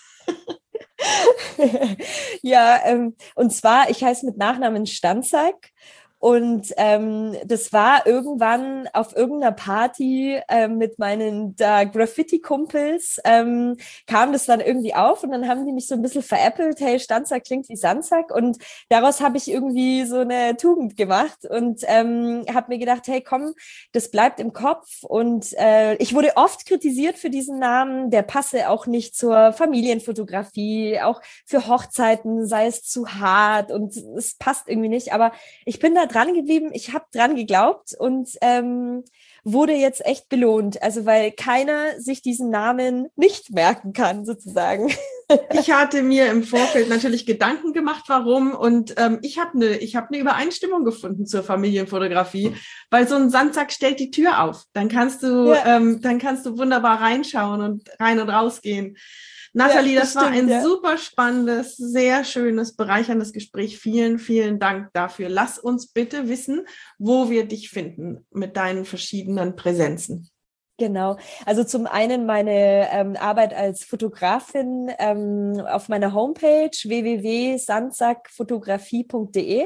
Ja, ähm, und zwar, ich heiße mit Nachnamen Stanzak. Und ähm, das war irgendwann auf irgendeiner Party ähm, mit meinen da Graffiti-Kumpels, ähm, kam das dann irgendwie auf und dann haben die mich so ein bisschen veräppelt, hey, Stanzak klingt wie Sandsack, und daraus habe ich irgendwie so eine Tugend gemacht und ähm, habe mir gedacht, hey, komm, das bleibt im Kopf, und äh, ich wurde oft kritisiert für diesen Namen, der passe auch nicht zur Familienfotografie, auch für Hochzeiten sei es zu hart und es passt irgendwie nicht, aber ich bin da dran geblieben, ich habe dran geglaubt und ähm, wurde jetzt echt belohnt. Also weil keiner sich diesen Namen nicht merken kann, sozusagen. Ich hatte mir im Vorfeld natürlich Gedanken gemacht, warum, und ähm, ich habe eine ich habe eine Übereinstimmung gefunden zur Familienfotografie, weil so ein Sandsack stellt die Tür auf. Dann kannst du Ja. ähm, dann kannst du wunderbar reinschauen und rein und rausgehen. Nathalie, ja, das, das stimmt, war ein ja. super spannendes, sehr schönes, bereicherndes Gespräch. Vielen, vielen Dank dafür. Lass uns bitte wissen, wo wir dich finden mit deinen verschiedenen Präsenzen. Genau. Also zum einen meine ähm, Arbeit als Fotografin ähm, auf meiner Homepage w w w punkt sandsackfotografie punkt de.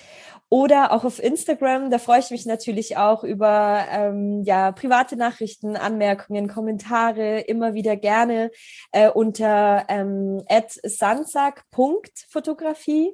Oder auch auf Instagram, da freue ich mich natürlich auch über ähm, ja, private Nachrichten, Anmerkungen, Kommentare, immer wieder gerne äh, unter ähm, at sandsack punkt fotografie.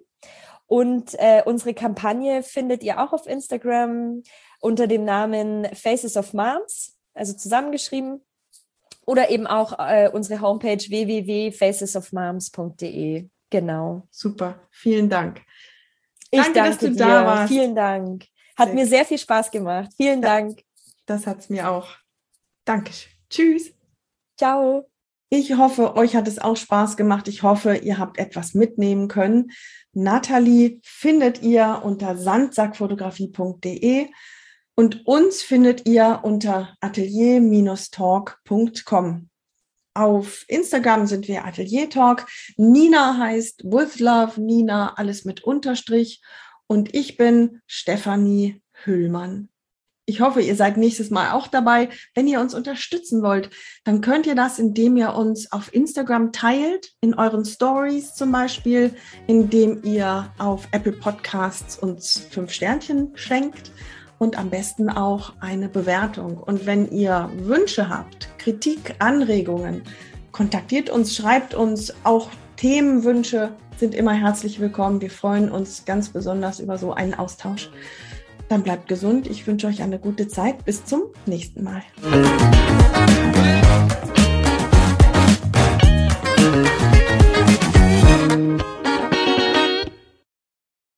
Und äh, unsere Kampagne findet ihr auch auf Instagram unter dem Namen Faces of Moms, also zusammengeschrieben. Oder eben auch äh, unsere Homepage w w w punkt faces of moms punkt de. Genau. Super, vielen Dank. Ich danke, danke dass du dir. da warst. Vielen Dank. Hat sehr mir sehr viel Spaß gemacht. Vielen ja, Dank. Das hat es mir auch. Dankeschön. Tschüss. Ciao. Ich hoffe, euch hat es auch Spaß gemacht. Ich hoffe, ihr habt etwas mitnehmen können. Nathalie findet ihr unter sandsackfotografie punkt de und uns findet ihr unter atelier Bindestrich talk punkt com. Auf Instagram sind wir Atelier Talk. Nina heißt With Love Nina, alles mit Unterstrich. Und ich bin Stefanie Hüllmann. Ich hoffe, ihr seid nächstes Mal auch dabei. Wenn ihr uns unterstützen wollt, dann könnt ihr das, indem ihr uns auf Instagram teilt, in euren Stories zum Beispiel, indem ihr auf Apple Podcasts uns fünf Sternchen schenkt. Und am besten auch eine Bewertung. Und wenn ihr Wünsche habt, Kritik, Anregungen, kontaktiert uns, schreibt uns. Auch Themenwünsche sind immer herzlich willkommen. Wir freuen uns ganz besonders über so einen Austausch. Dann bleibt gesund. Ich wünsche euch eine gute Zeit. Bis zum nächsten Mal.